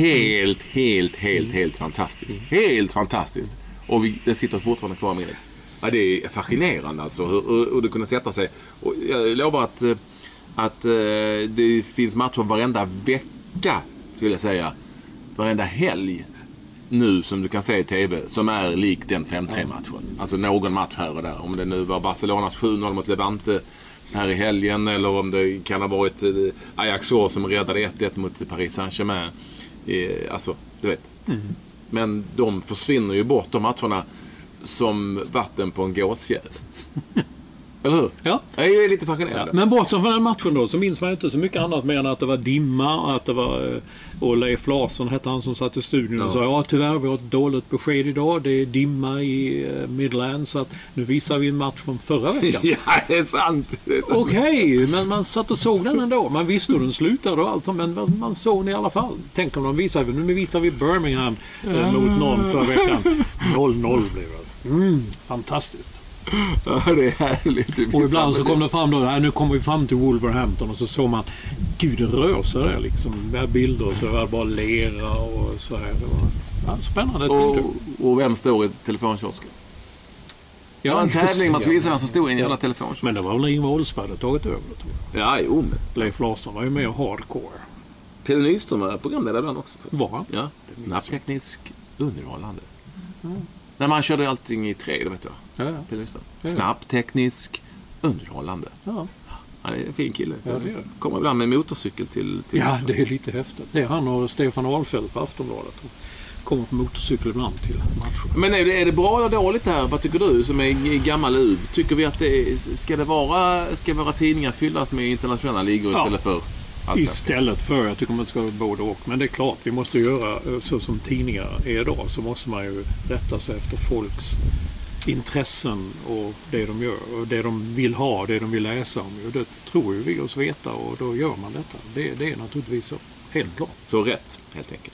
helt fantastiskt. Helt fantastiskt. Och det sitter fortfarande kvar med det. Ja, det är fascinerande alltså hur det kunde sätta sig. Och jag lovar att det finns matcher varenda vecka, skulle jag säga. Varenda helg nu som du kan se i tv som är lik den 5-3-matchen. Alltså någon match här och där. Om det nu var Barcelonas 7-0 mot Levante här i helgen, eller om det kan ha varit Ajax som räddade 1-1 mot Paris Saint-Germain. Alltså, du vet. Men de försvinner ju bort, de matcherna, som vatten på en gåsfjäll. Eller hur? Ja. Jag är lite fascinerad. Ja. Men bortsett från den matchen då så minns man inte så mycket annat mer än att det var dimma, att det var och Leif Larsson hette han som satt i studion och sa tyvärr vi har ett dåligt besked idag, det är dimma i Midland, så att nu visar vi en match från förra veckan. Ja, det är sant. Okej, men man satt och såg den ändå. Man visste hur den slutade och allt, men man såg den i alla fall. Tänk om de visar vi, nu visar vi Birmingham mot någon förra veckan. 0-0 blev det. Fantastiskt. Ja, det är härligt. Och ibland så kom det fram då, nu kommer vi fram till Wolverhampton och så såg man, gud det rör sig där liksom, med bilder och så var det bara lera och så här. Det var spännande. Och vem står i telefonkiosken? Ja, en tävling, man skulle visa vem som stod i en jävla telefonkiosken. Men det var väl Ingvar Oldsberg hade tagit över, tror jag. Ja, jo. Leif Larsson var ju med hardcore. Pelle Nyström var programledare ibland också, tror jag. Var han? Ja, snabbteknisk underhållande. När man körde allting i 3, det vet jag. Snabbteknisk underhållande. Ja. Han är en fin kille. Ja, kommer ibland med motorcykel till ja, det är lite häftigt. Det är han och Stefan Ahlfeldt på Aftonbladet. Kommer på motorcykel ibland till matchen. Men är det bra eller dåligt här? Vad tycker du som är gammal uv? Tycker vi att ska våra tidningar fyllas med internationella ligor istället för istället för, jag tycker man ska vara både och. Men det är klart, vi måste göra så som tidningar är idag, så måste man ju rätta sig efter folks intressen och det de gör och det de vill ha, det de vill läsa om. Och det tror ju vi oss veta och då gör man detta. Det är naturligtvis så, helt klart. Så rätt, helt enkelt.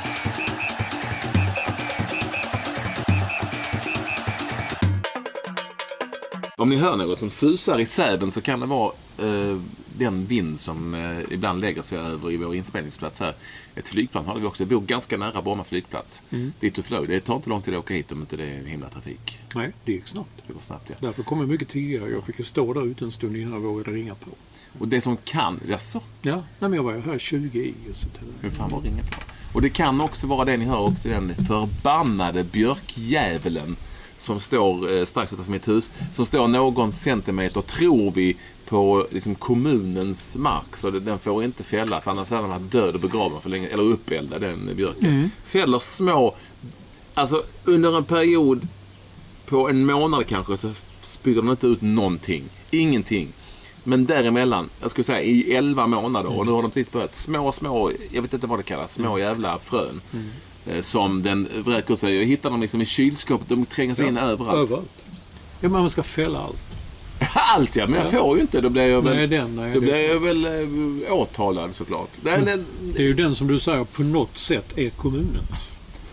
Om ni hör något som susar i säben så kan det vara den vind som ibland lägger sig över i vår inspelningsplats här. Ett flygplan har vi också. Vi bor ganska nära Bromma flygplats. Dit du flög. Det tar inte långt till att åka hit om inte det är himla trafik. Nej, det gick snabbt. Det går snabbt, ja. Därför kom jag mycket tidigare. Jag fick stå där ute en stund innan jag vågade ringa på. Och det som kan... Jaså? Ja, men jag var här 20 i. Hur fan var ringa på? Och det kan också vara det ni hör också, den förbannade björkjävulen som står strax utanför mitt hus, som står någon centimeter, tror vi, på liksom kommunens mark, så den får inte fällas, för annars är den varit död och begraven för länge, eller uppeldad, den björken. Fäller små, alltså under en period på en månad kanske, så spyr den inte ut någonting, ingenting. Men däremellan, jag skulle säga i 11 månader, och nu har de precis börjat små, jag vet inte vad det kallas, små jävla frön. Som den vräker sig. Jag hittar dem liksom i kylskåpet. De tränger sig in överallt. Ja, men man ska fälla allt. Allt, ja. Men jag får ju inte. Då blir jag väl, åtalad såklart. Det är ju den som du säger på något sätt är kommunens.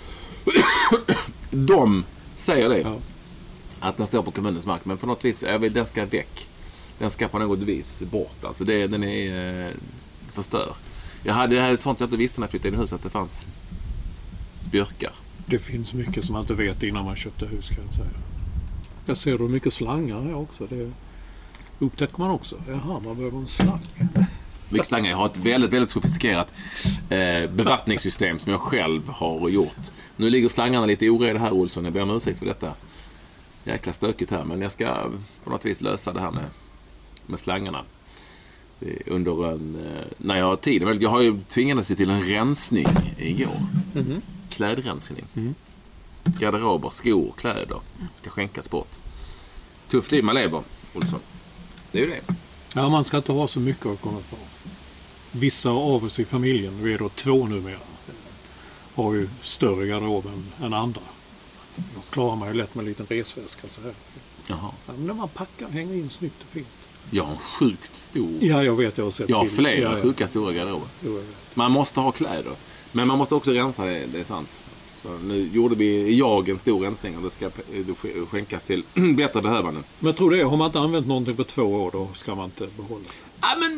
De säger det. Ja. Att den står på kommunens mark. Men på något vis, den ska väck. Den ska på något vis bort. Alltså den är förstör. Jag hade ett sånt jag inte visste när jag flyttade in i huset, att det fanns björkar. Det finns mycket som man inte vet innan man köpte hus, kan jag säga. Jag ser då mycket slangar här också. Det upptäcker man också. Jaha, man behöver en slang. Mycket slangar. Jag har ett väldigt, väldigt sofistikerat bevattningssystem som jag själv har gjort. Nu ligger slangarna lite oreda här, Olsson. Jag ber om ursäkt för detta. Jäkla stökigt här. Men jag ska på något vis lösa det här med slangarna. Under när jag har tid. Jag har ju tvingats till en rensning igår. Klädrensning. Garderober, skor, kläder ska skänkas bort. Tufft liv man lever, Olsson. Det är ju det. Ja, man ska inte ha så mycket att komma på. Vissa av oss i familjen, vi är då 2 numera, har ju större garderob än andra. Jag klarar mig lätt med en liten resväska så här. Jaha. Ja, men när man packar, hänger in snyggt och fint. Jag har sjukt stor. Ja, jag vet, jag har sett. Jag har flera sjuka stora garderober. Man måste ha kläder. Men man måste också rensa det är sant. Så nu gjorde jag en stor rensning och det ska skänkas till bättre behövande. Men jag tror det, har man inte använt någonting på 2 år då ska man inte behålla. Ja, men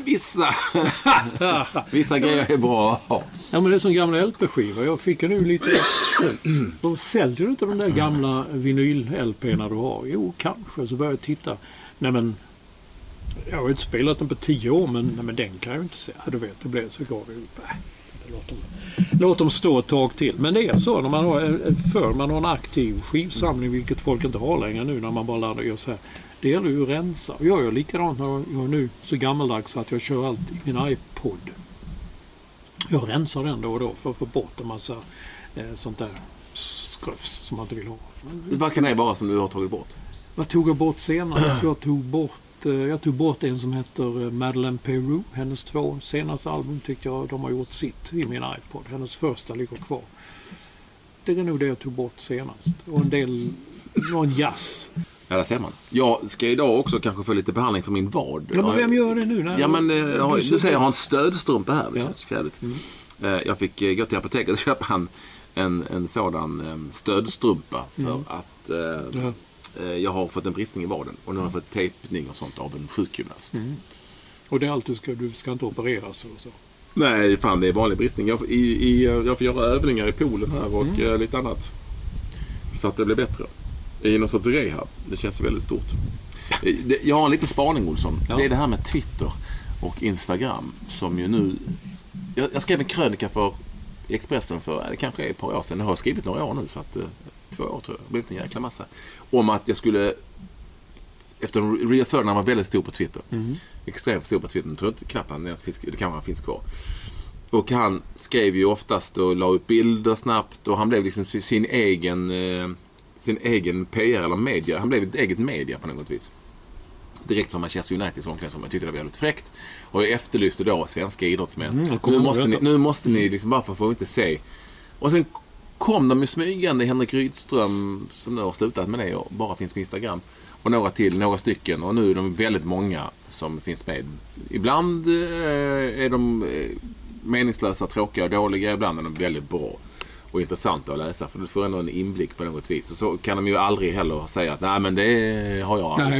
vissa grejer är bra. Ja, men det är som gamla LP-skivor. Jag fick nu lite... Då säljer du inte de där gamla vinyl-LP:na du har? Jo, kanske. Så börjar jag titta. Nej, men... Jag har inte spelat den på 10 år, men den kan jag inte säga. Du vet, det blev så gav jag upp. Låt dem stå ett tag till. Men det är så när man har en aktiv skivsamling, vilket folk inte har längre nu när man bara lär göra så här. Det gäller ju att rensa. Jag gör likadant när jag är nu så gammaldags så att jag kör allt i min iPod. Jag rensar den då och då för att få bort en massa sånt där skröfs som man inte vill ha. Vad kan det vara som du har tagit bort? Vad tog jag bort senast? Jag tog bort en som heter Madeleine Peru. Hennes 2 senaste album tyckte jag de har gjort sitt i min iPod. Hennes första ligger kvar. Det är nog det jag tog bort senast. Och någon jazz. Ja, det ser man. Jag ska idag också kanske få lite behandling för min vad. Ja, men vem gör det nu? Ja, men du säger jag har en stödstrumpa här. Det känns färdigt. Jag fick gå till apoteket och köpa en sådan stödstrumpa för att jag har fått en bristning i vaden och nu har jag fått tejpning och sånt av en sjukgymnast. Och det är allt du ska inte opereras eller så? Nej, fan, det är vanlig bristning. Jag får göra övningar i poolen här och lite annat. Så att det blir bättre. I någon sorts rehab. Det känns väldigt stort. Jag har en liten spaning, Olsson. Ja. Det är det här med Twitter och Instagram som ju nu... Jag skrev en krönika för Expressen för det kanske är ett par år sedan. Jag har skrivit några år nu så att 2 år tror jag. Det har blivit en jäkla massa. Om att jag skulle... Efter när han var väldigt stor på Twitter. Extremt stor på Twitter. Jag tror inte knappt han ens finns, det kan han finns kvar. Och han skrev ju oftast och la upp bilder snabbt. Och han blev liksom sin egen PR eller media. Han blev ett eget media på något vis. Direkt som Manchester United som jag tyckte det var väldigt fräckt. Och jag efterlyste då svenska idrottsmän. Nu måste ni liksom, varför får vi inte se? Och sen kom de ju smygande, Henrik Rydström som nu har slutat med det och bara finns på Instagram. Och några stycken. Och nu är de väldigt många som finns med. Ibland är de meningslösa, tråkiga och dåliga. Ibland är de väldigt bra och intressanta att läsa. För du får ändå en inblick på något vis. Och så kan de ju aldrig heller säga att nej, men det har jag aldrig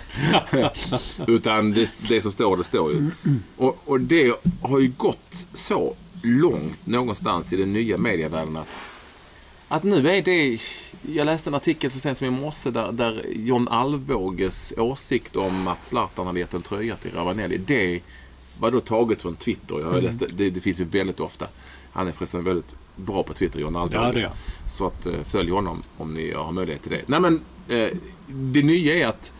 sagt. Utan det som står, det står ju. Och det har ju gått så långt någonstans i den nya medievärlden att nu är det... Jag läste en artikel så sent som i morse där John Alvbåges åsikt om att Zlatan hade gett en tröja till Ravanelli, det var då taget från Twitter. Jag har läst det finns ju väldigt ofta. Han är förresten väldigt bra på Twitter, John Alvbåge. Ja, det är. Så att följ honom om ni har möjlighet till det. Nej, men det nya är att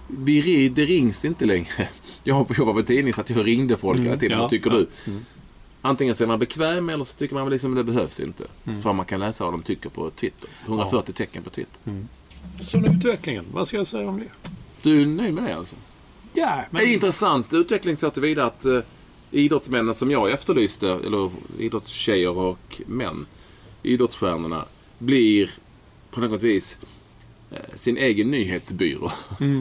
det rings inte längre. Jag jobbar på tidning så att jag ringde folk hela tiden. Vad tycker du? Antingen så är man bekväm eller så tycker man väl liksom det behövs inte. För man kan läsa vad de tycker på Twitter. 140 tecken på Twitter. Så utvecklingen, vad ska jag säga om det? Du är nöjd med det alltså? Ja, men... Det är intressant utveckling så tillvida att idrottsmännen som jag efterlyste, eller idrottstjejer och män, idrottsstjärnorna, blir på något vis sin egen nyhetsbyrå.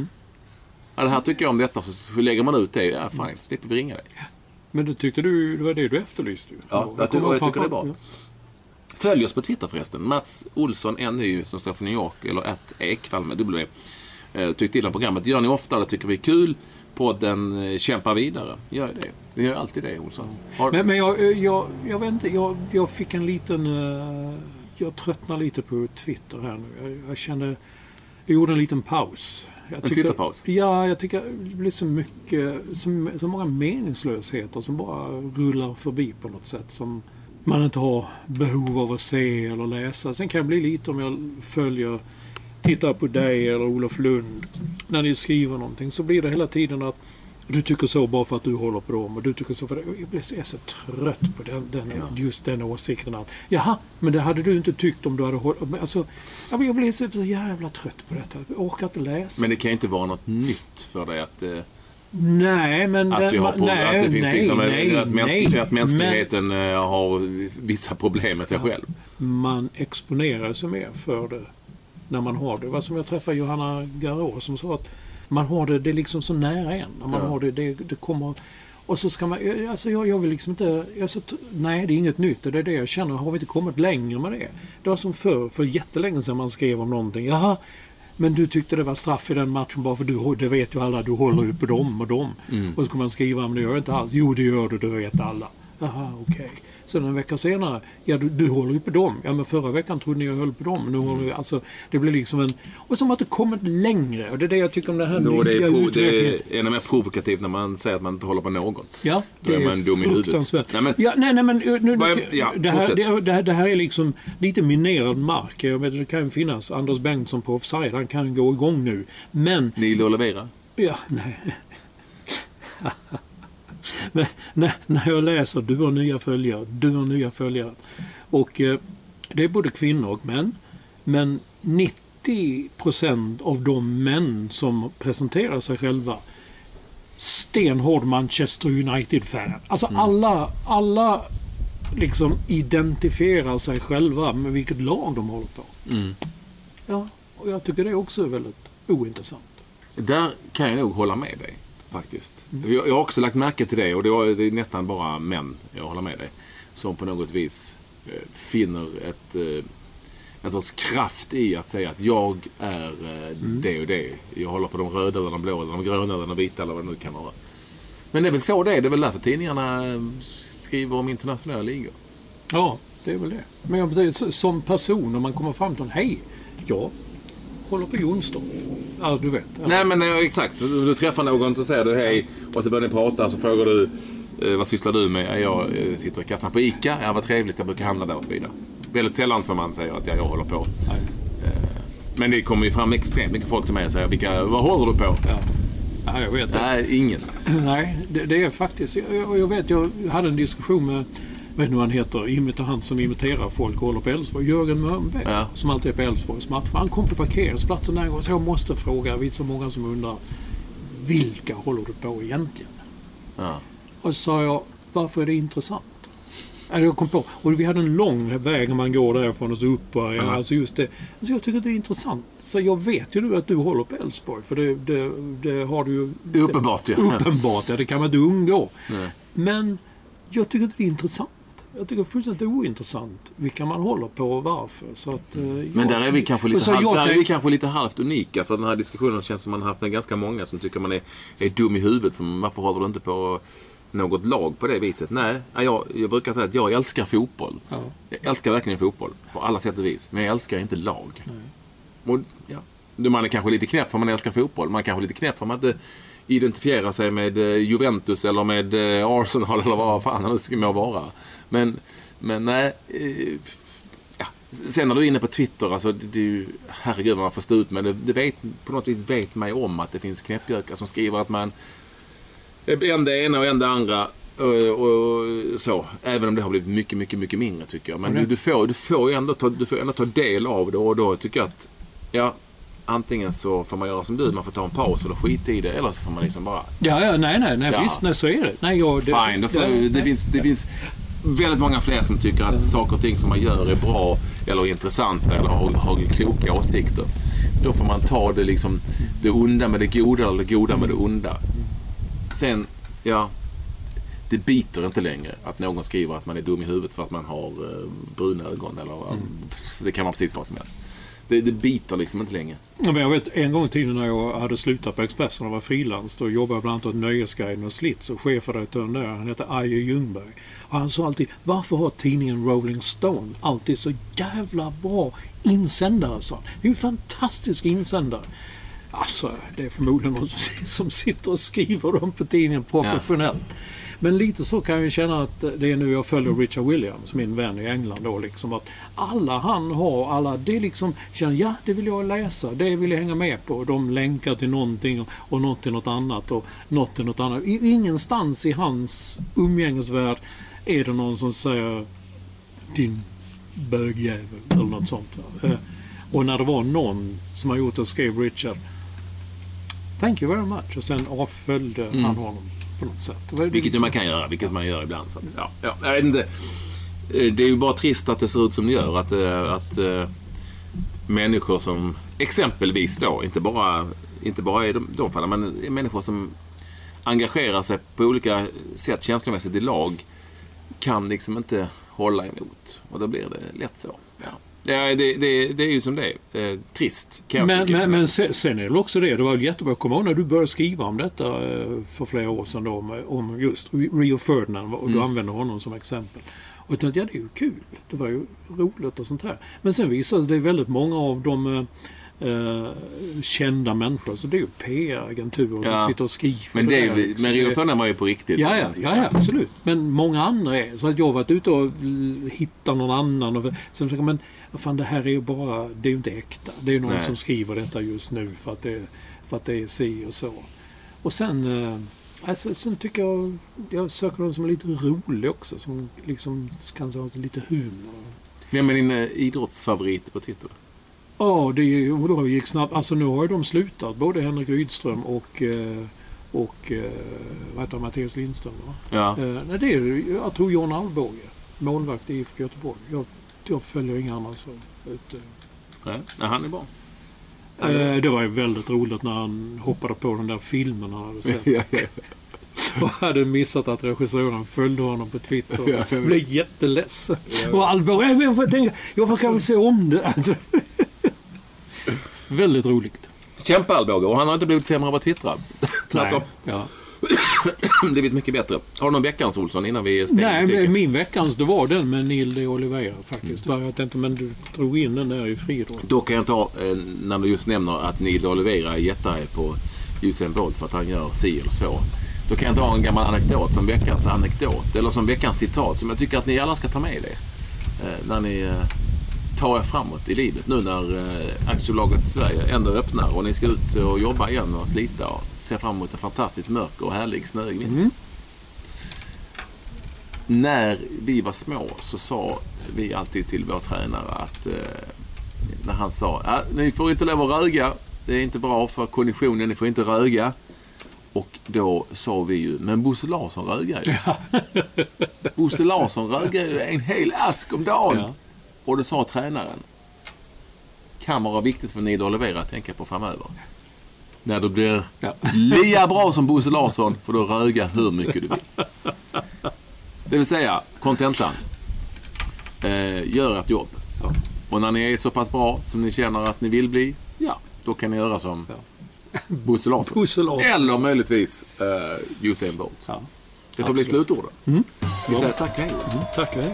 Ja, det här tycker jag om detta, så lägger man ut det. Ja, fine, slipper vi ringa dig. Men det tyckte du, det var det du efterlyste ju. Ja, jag tycker det är bra. Följ oss på Twitter förresten. Mats Olsson NY som står för New York, eller @Ekvall med W. Tyck till om programmet. Gör ni ofta, det tycker vi är kul. Podden kämpar vidare. Gör det. Det gör alltid det, Olsson. Men jag vet inte, jag fick en liten... Jag tröttnar lite på Twitter här nu. Jag kände... Jag gjorde en liten paus. En Twitterpaus? Ja, jag tycker det blir så mycket... Så många meningslösheter som bara rullar förbi på något sätt. Som man inte har behov av att se eller läsa. Sen kan det bli lite om jag tittar på dig eller Olof Lund. När ni skriver någonting så blir det hela tiden att du tycker så bara för att du håller på dem och du tycker så för det. Jag är så trött på just den åsikten att jaha, men det hade du inte tyckt om du hade hållit. Alltså, jag blir så jävla trött på detta. Jag orkar inte läsa. Men det kan ju inte vara något nytt för dig att Nej, men... Att det finns att mänskligheten har vissa problem med sig själv. Man exponerar sig mer för det när man har det. Vad som jag träffade Johanna Garå som sa att man har det är liksom så nära en. När man har det kommer... Och så ska man... Alltså jag vill liksom inte... nej, det är inget nytt. Det är det jag känner. Har vi inte kommit längre med det? Det var som för jättelänge sedan man skrev om någonting. Jaha, men du tyckte det var straff i den matchen bara för det vet ju alla. Du håller ju på dem och dem. Och så kan man skriva om det gör inte alls. Jo, det gör du. Det vet alla. Jaha, okej. Sen en vecka senare, du håller ju på dem. Ja, men förra veckan trodde ni jag höll på dem. Nu håller vi, alltså, det blir liksom en... Och som att det kommit längre. Och det är det jag tycker om det här nya utvecklingen. Det är ännu mer provokativt när man säger att man inte håller på någon. Ja, då är man dum i huvudet. Det här är liksom lite minerad mark. Jag vet, det kan ju finnas Anders Bengtsson på offside. Han kan gå igång nu. Men... Nilo Olivera? Ja, nej... När jag läser du har nya följare och det är både kvinnor och män, men 90% av de män som presenterar sig själva stenhård Manchester United-fan. Alltså alla liksom identifierar sig själva med vilket lag de håller på. Ja, och jag tycker det är också väldigt ointressant. Där kan jag nog hålla med dig. Faktiskt. Jag har också lagt märke till det och det är nästan bara män, jag håller med dig, som på något vis finner en sorts kraft i att säga att jag är det och det. Jag håller på de röda eller de blå eller de gröna eller de vita eller vad det nu kan vara. Men det är väl så det är. Det är väl därför tidningarna skriver om internationella ligor. Ja, det är väl det. Men som person, om man kommer fram till hej, ja, håller på Jonstorp. Ja, du vet. Nej, men exakt. Du träffar någon och säger du hej och så börjar ni prata så frågar du vad sysslar du med? Jag sitter i kassan på ICA. Ja, vad trevligt. Jag brukar handla där och så vidare. Väldigt sällan som man säger att jag håller på. Men det kommer ju fram extremt mycket folk till mig och säger vad håller du på? Ja, jag vet det. Nej, ingen. Nej, det är faktiskt. Jag hade en diskussion med vet nu vad han heter, han som imiterar folk och håller på Älvsborg, Jörgen Mörnberg, som alltid är på Älvsborgs match. Han kom på parkeringsplatsen där och så jag måste fråga, vi är så många som undrar, vilka håller du på egentligen? Ja. Och så sa jag, varför är det intressant? Jag kom på, och vi hade en lång väg när man går därifrån och så upp och alltså just det. Så jag tycker det är intressant. Så jag vet ju nu att du håller på Älvsborg, för det har du ju uppenbart, ja, det kan man inte undgå. Nej. Men jag tycker det är intressant. Jag tycker det är fullständigt ointressant vilka man håller på och varför. Så att, men där är vi kanske lite halvt unika, för den här diskussionen känns som man har haft med ganska många som tycker man är dum i huvudet. Som, varför håller du inte på något lag på det viset? Nej, jag brukar säga att jag älskar fotboll. Ja. Jag älskar verkligen fotboll på alla sätt och vis. Men jag älskar inte lag. Och, man är kanske lite knäpp för man älskar fotboll. Man är kanske lite knäpp för man inte identifierar sig med Juventus eller med Arsenal eller vad fan det ska må vara. Men nej, sen när du är inne på Twitter, alltså herregud vad man får stå ut med det, på något vis vet man om att det finns knäppjökar som skriver att man en det ena och en det andra och så, även om det har blivit mycket, mycket, mycket mindre tycker jag. Men du får ändå ta del av det, och då tycker jag att antingen så får man göra som du, man får ta en paus eller skita i det, eller så får man liksom bara visst, så är det. Nej, det finns väldigt många fler som tycker att saker och ting som man gör är bra eller intressanta eller har kloka åsikter. Då får man ta det liksom det onda med det goda eller det goda med det onda. Sen, det biter inte längre att någon skriver att man är dum i huvudet för att man har bruna ögon eller det kan vara precis vad som helst. Det biter liksom inte länge. Ja, men jag vet, en gång i tiden när jag hade slutat på Expressen och var frilans, då jobbade jag bland annat åt Nöjesguiden och Slits, och chefredaktören där, han heter Aje Ljungberg. Och han sa alltid, varför har tidningen Rolling Stone alltid så jävla bra insändare? Så. Det är ju fantastiska insändare. Alltså, det är förmodligen någon som sitter och skriver dem på tidningen professionellt. Ja. Men lite så kan jag känna att det är nu jag följer Richard Williams, min vän i England då, liksom att alla det liksom känner, det vill jag läsa, det vill jag hänga med på. De länkar till någonting och något till något annat och något till något annat. Ingenstans i hans umgängesvärld är det någon som säger din bögjävel eller något sånt. Och när det var någon som har gjort det, skrev Richard, thank you very much. Och sen avföljde han honom på något sätt. Vilket man kan göra, vilket man gör ibland. Så att, jag vet inte. Det är ju bara trist att det ser ut som det gör. Att människor som exempelvis då, inte bara i de fallen, men människor som engagerar sig på olika sätt känslomässigt i lag kan liksom inte hålla emot. Och då blir det lätt så. Ja. Det är ju som det är. Trist. Men sen är det också det var jättebra att komma ihåg när du började skriva om detta för flera år sedan då, om just Rio Ferdinand, och du använder honom som exempel. Och jag tänkte, det är ju kul. Det var ju roligt och sånt här. Men sen visade det väldigt många av de kända människor, så det är ju PR-agenturer som sitter och skriver. Men Rio Ferdinand var ju på riktigt. Ja, absolut. Men många andra är. Så att jag har varit ute och hittat någon annan. Och sen tänker men fan, det här är ju bara, det är ju inte äkta. Det är ju någon som skriver detta just nu för att det är si och så. Och sen sen tycker jag söker någon som är lite rolig också, som liksom kan ha lite humor. Vem är din idrottsfavorit på Twitter? Ja, då gick snabbt. Alltså nu har ju de slutat, både Henrik Rydström och vad heter Mattias Lindström, va? Ja. Nej, det är, jag tror John Alvbåge, målvakt i IFK Göteborg. Jag följer inga andra så ute. Nej, han är bra. Det var ju väldigt roligt när han hoppade på den där filmen han hade sett. Och hade missat att regissören följde honom på Twitter. Och blev jätteledsen. Och Alvbåge, jag kan väl se om det. Alltså. Väldigt roligt. Kämpa Alvbåge, och han har inte blivit sämre av att twittra. Nej, ja. Det har blivit mycket bättre. Har du någon veckans, Olsson, innan vi stänger? Nej, min veckans, det var den med Neil de Oliveira faktiskt. Jag tänkte, men du drog in den där i friidrott. Då kan jag ta, när du just nämner att Neil de Oliveira är jättearg på Usain Bolt för att han gör si eller så. Då kan jag ta en gammal anekdot som veckans anekdot, eller som veckans citat, som jag tycker att ni alla ska ta med det. När ni tar er framåt i livet, nu när aktiebolaget Sverige ändå öppnar och ni ska ut och jobba igen och slita och se fram emot en fantastiskt mörk och härlig snöig vinter. När vi var små så sa vi alltid till vår tränare att när han sa, ni får inte lov att röga, det är inte bra för konditionen, ni får inte röga. Och då sa vi ju, men Bosse Larsson rögar ju. Bosse Larsson rögar ju en hel ask om dagen. Ja. Och då sa tränaren, kan vara viktigt för Neil de Oliveira att tänka på framöver. När du blir lika bra som Bosse Larsson får du röga hur mycket du vill. Det vill säga, kontentan. Gör ett jobb. Ja. Och när ni är så pass bra som ni känner att ni vill bli, då kan ni göra som Bosse Larsson. Eller möjligtvis Usain Bolt. Ja. Det får bli slutordet. Vi säger tack, hej. Tack, hej.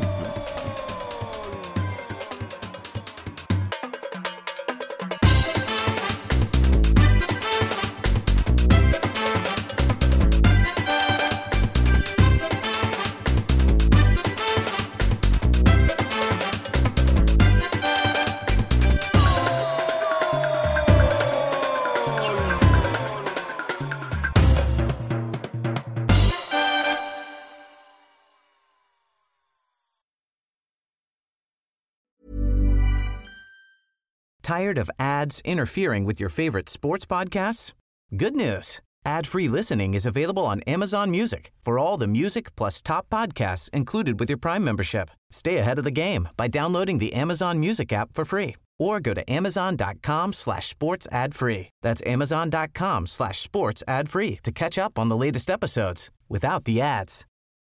Tired of ads interfering with your favorite sports podcasts? Good news. Ad-free listening is available on Amazon Music for all the music plus top podcasts included with your Prime membership. Stay ahead of the game by downloading the Amazon Music app for free or go to amazon.com/sports ad free. That's amazon.com/sports ad free to catch up on the latest episodes without the ads.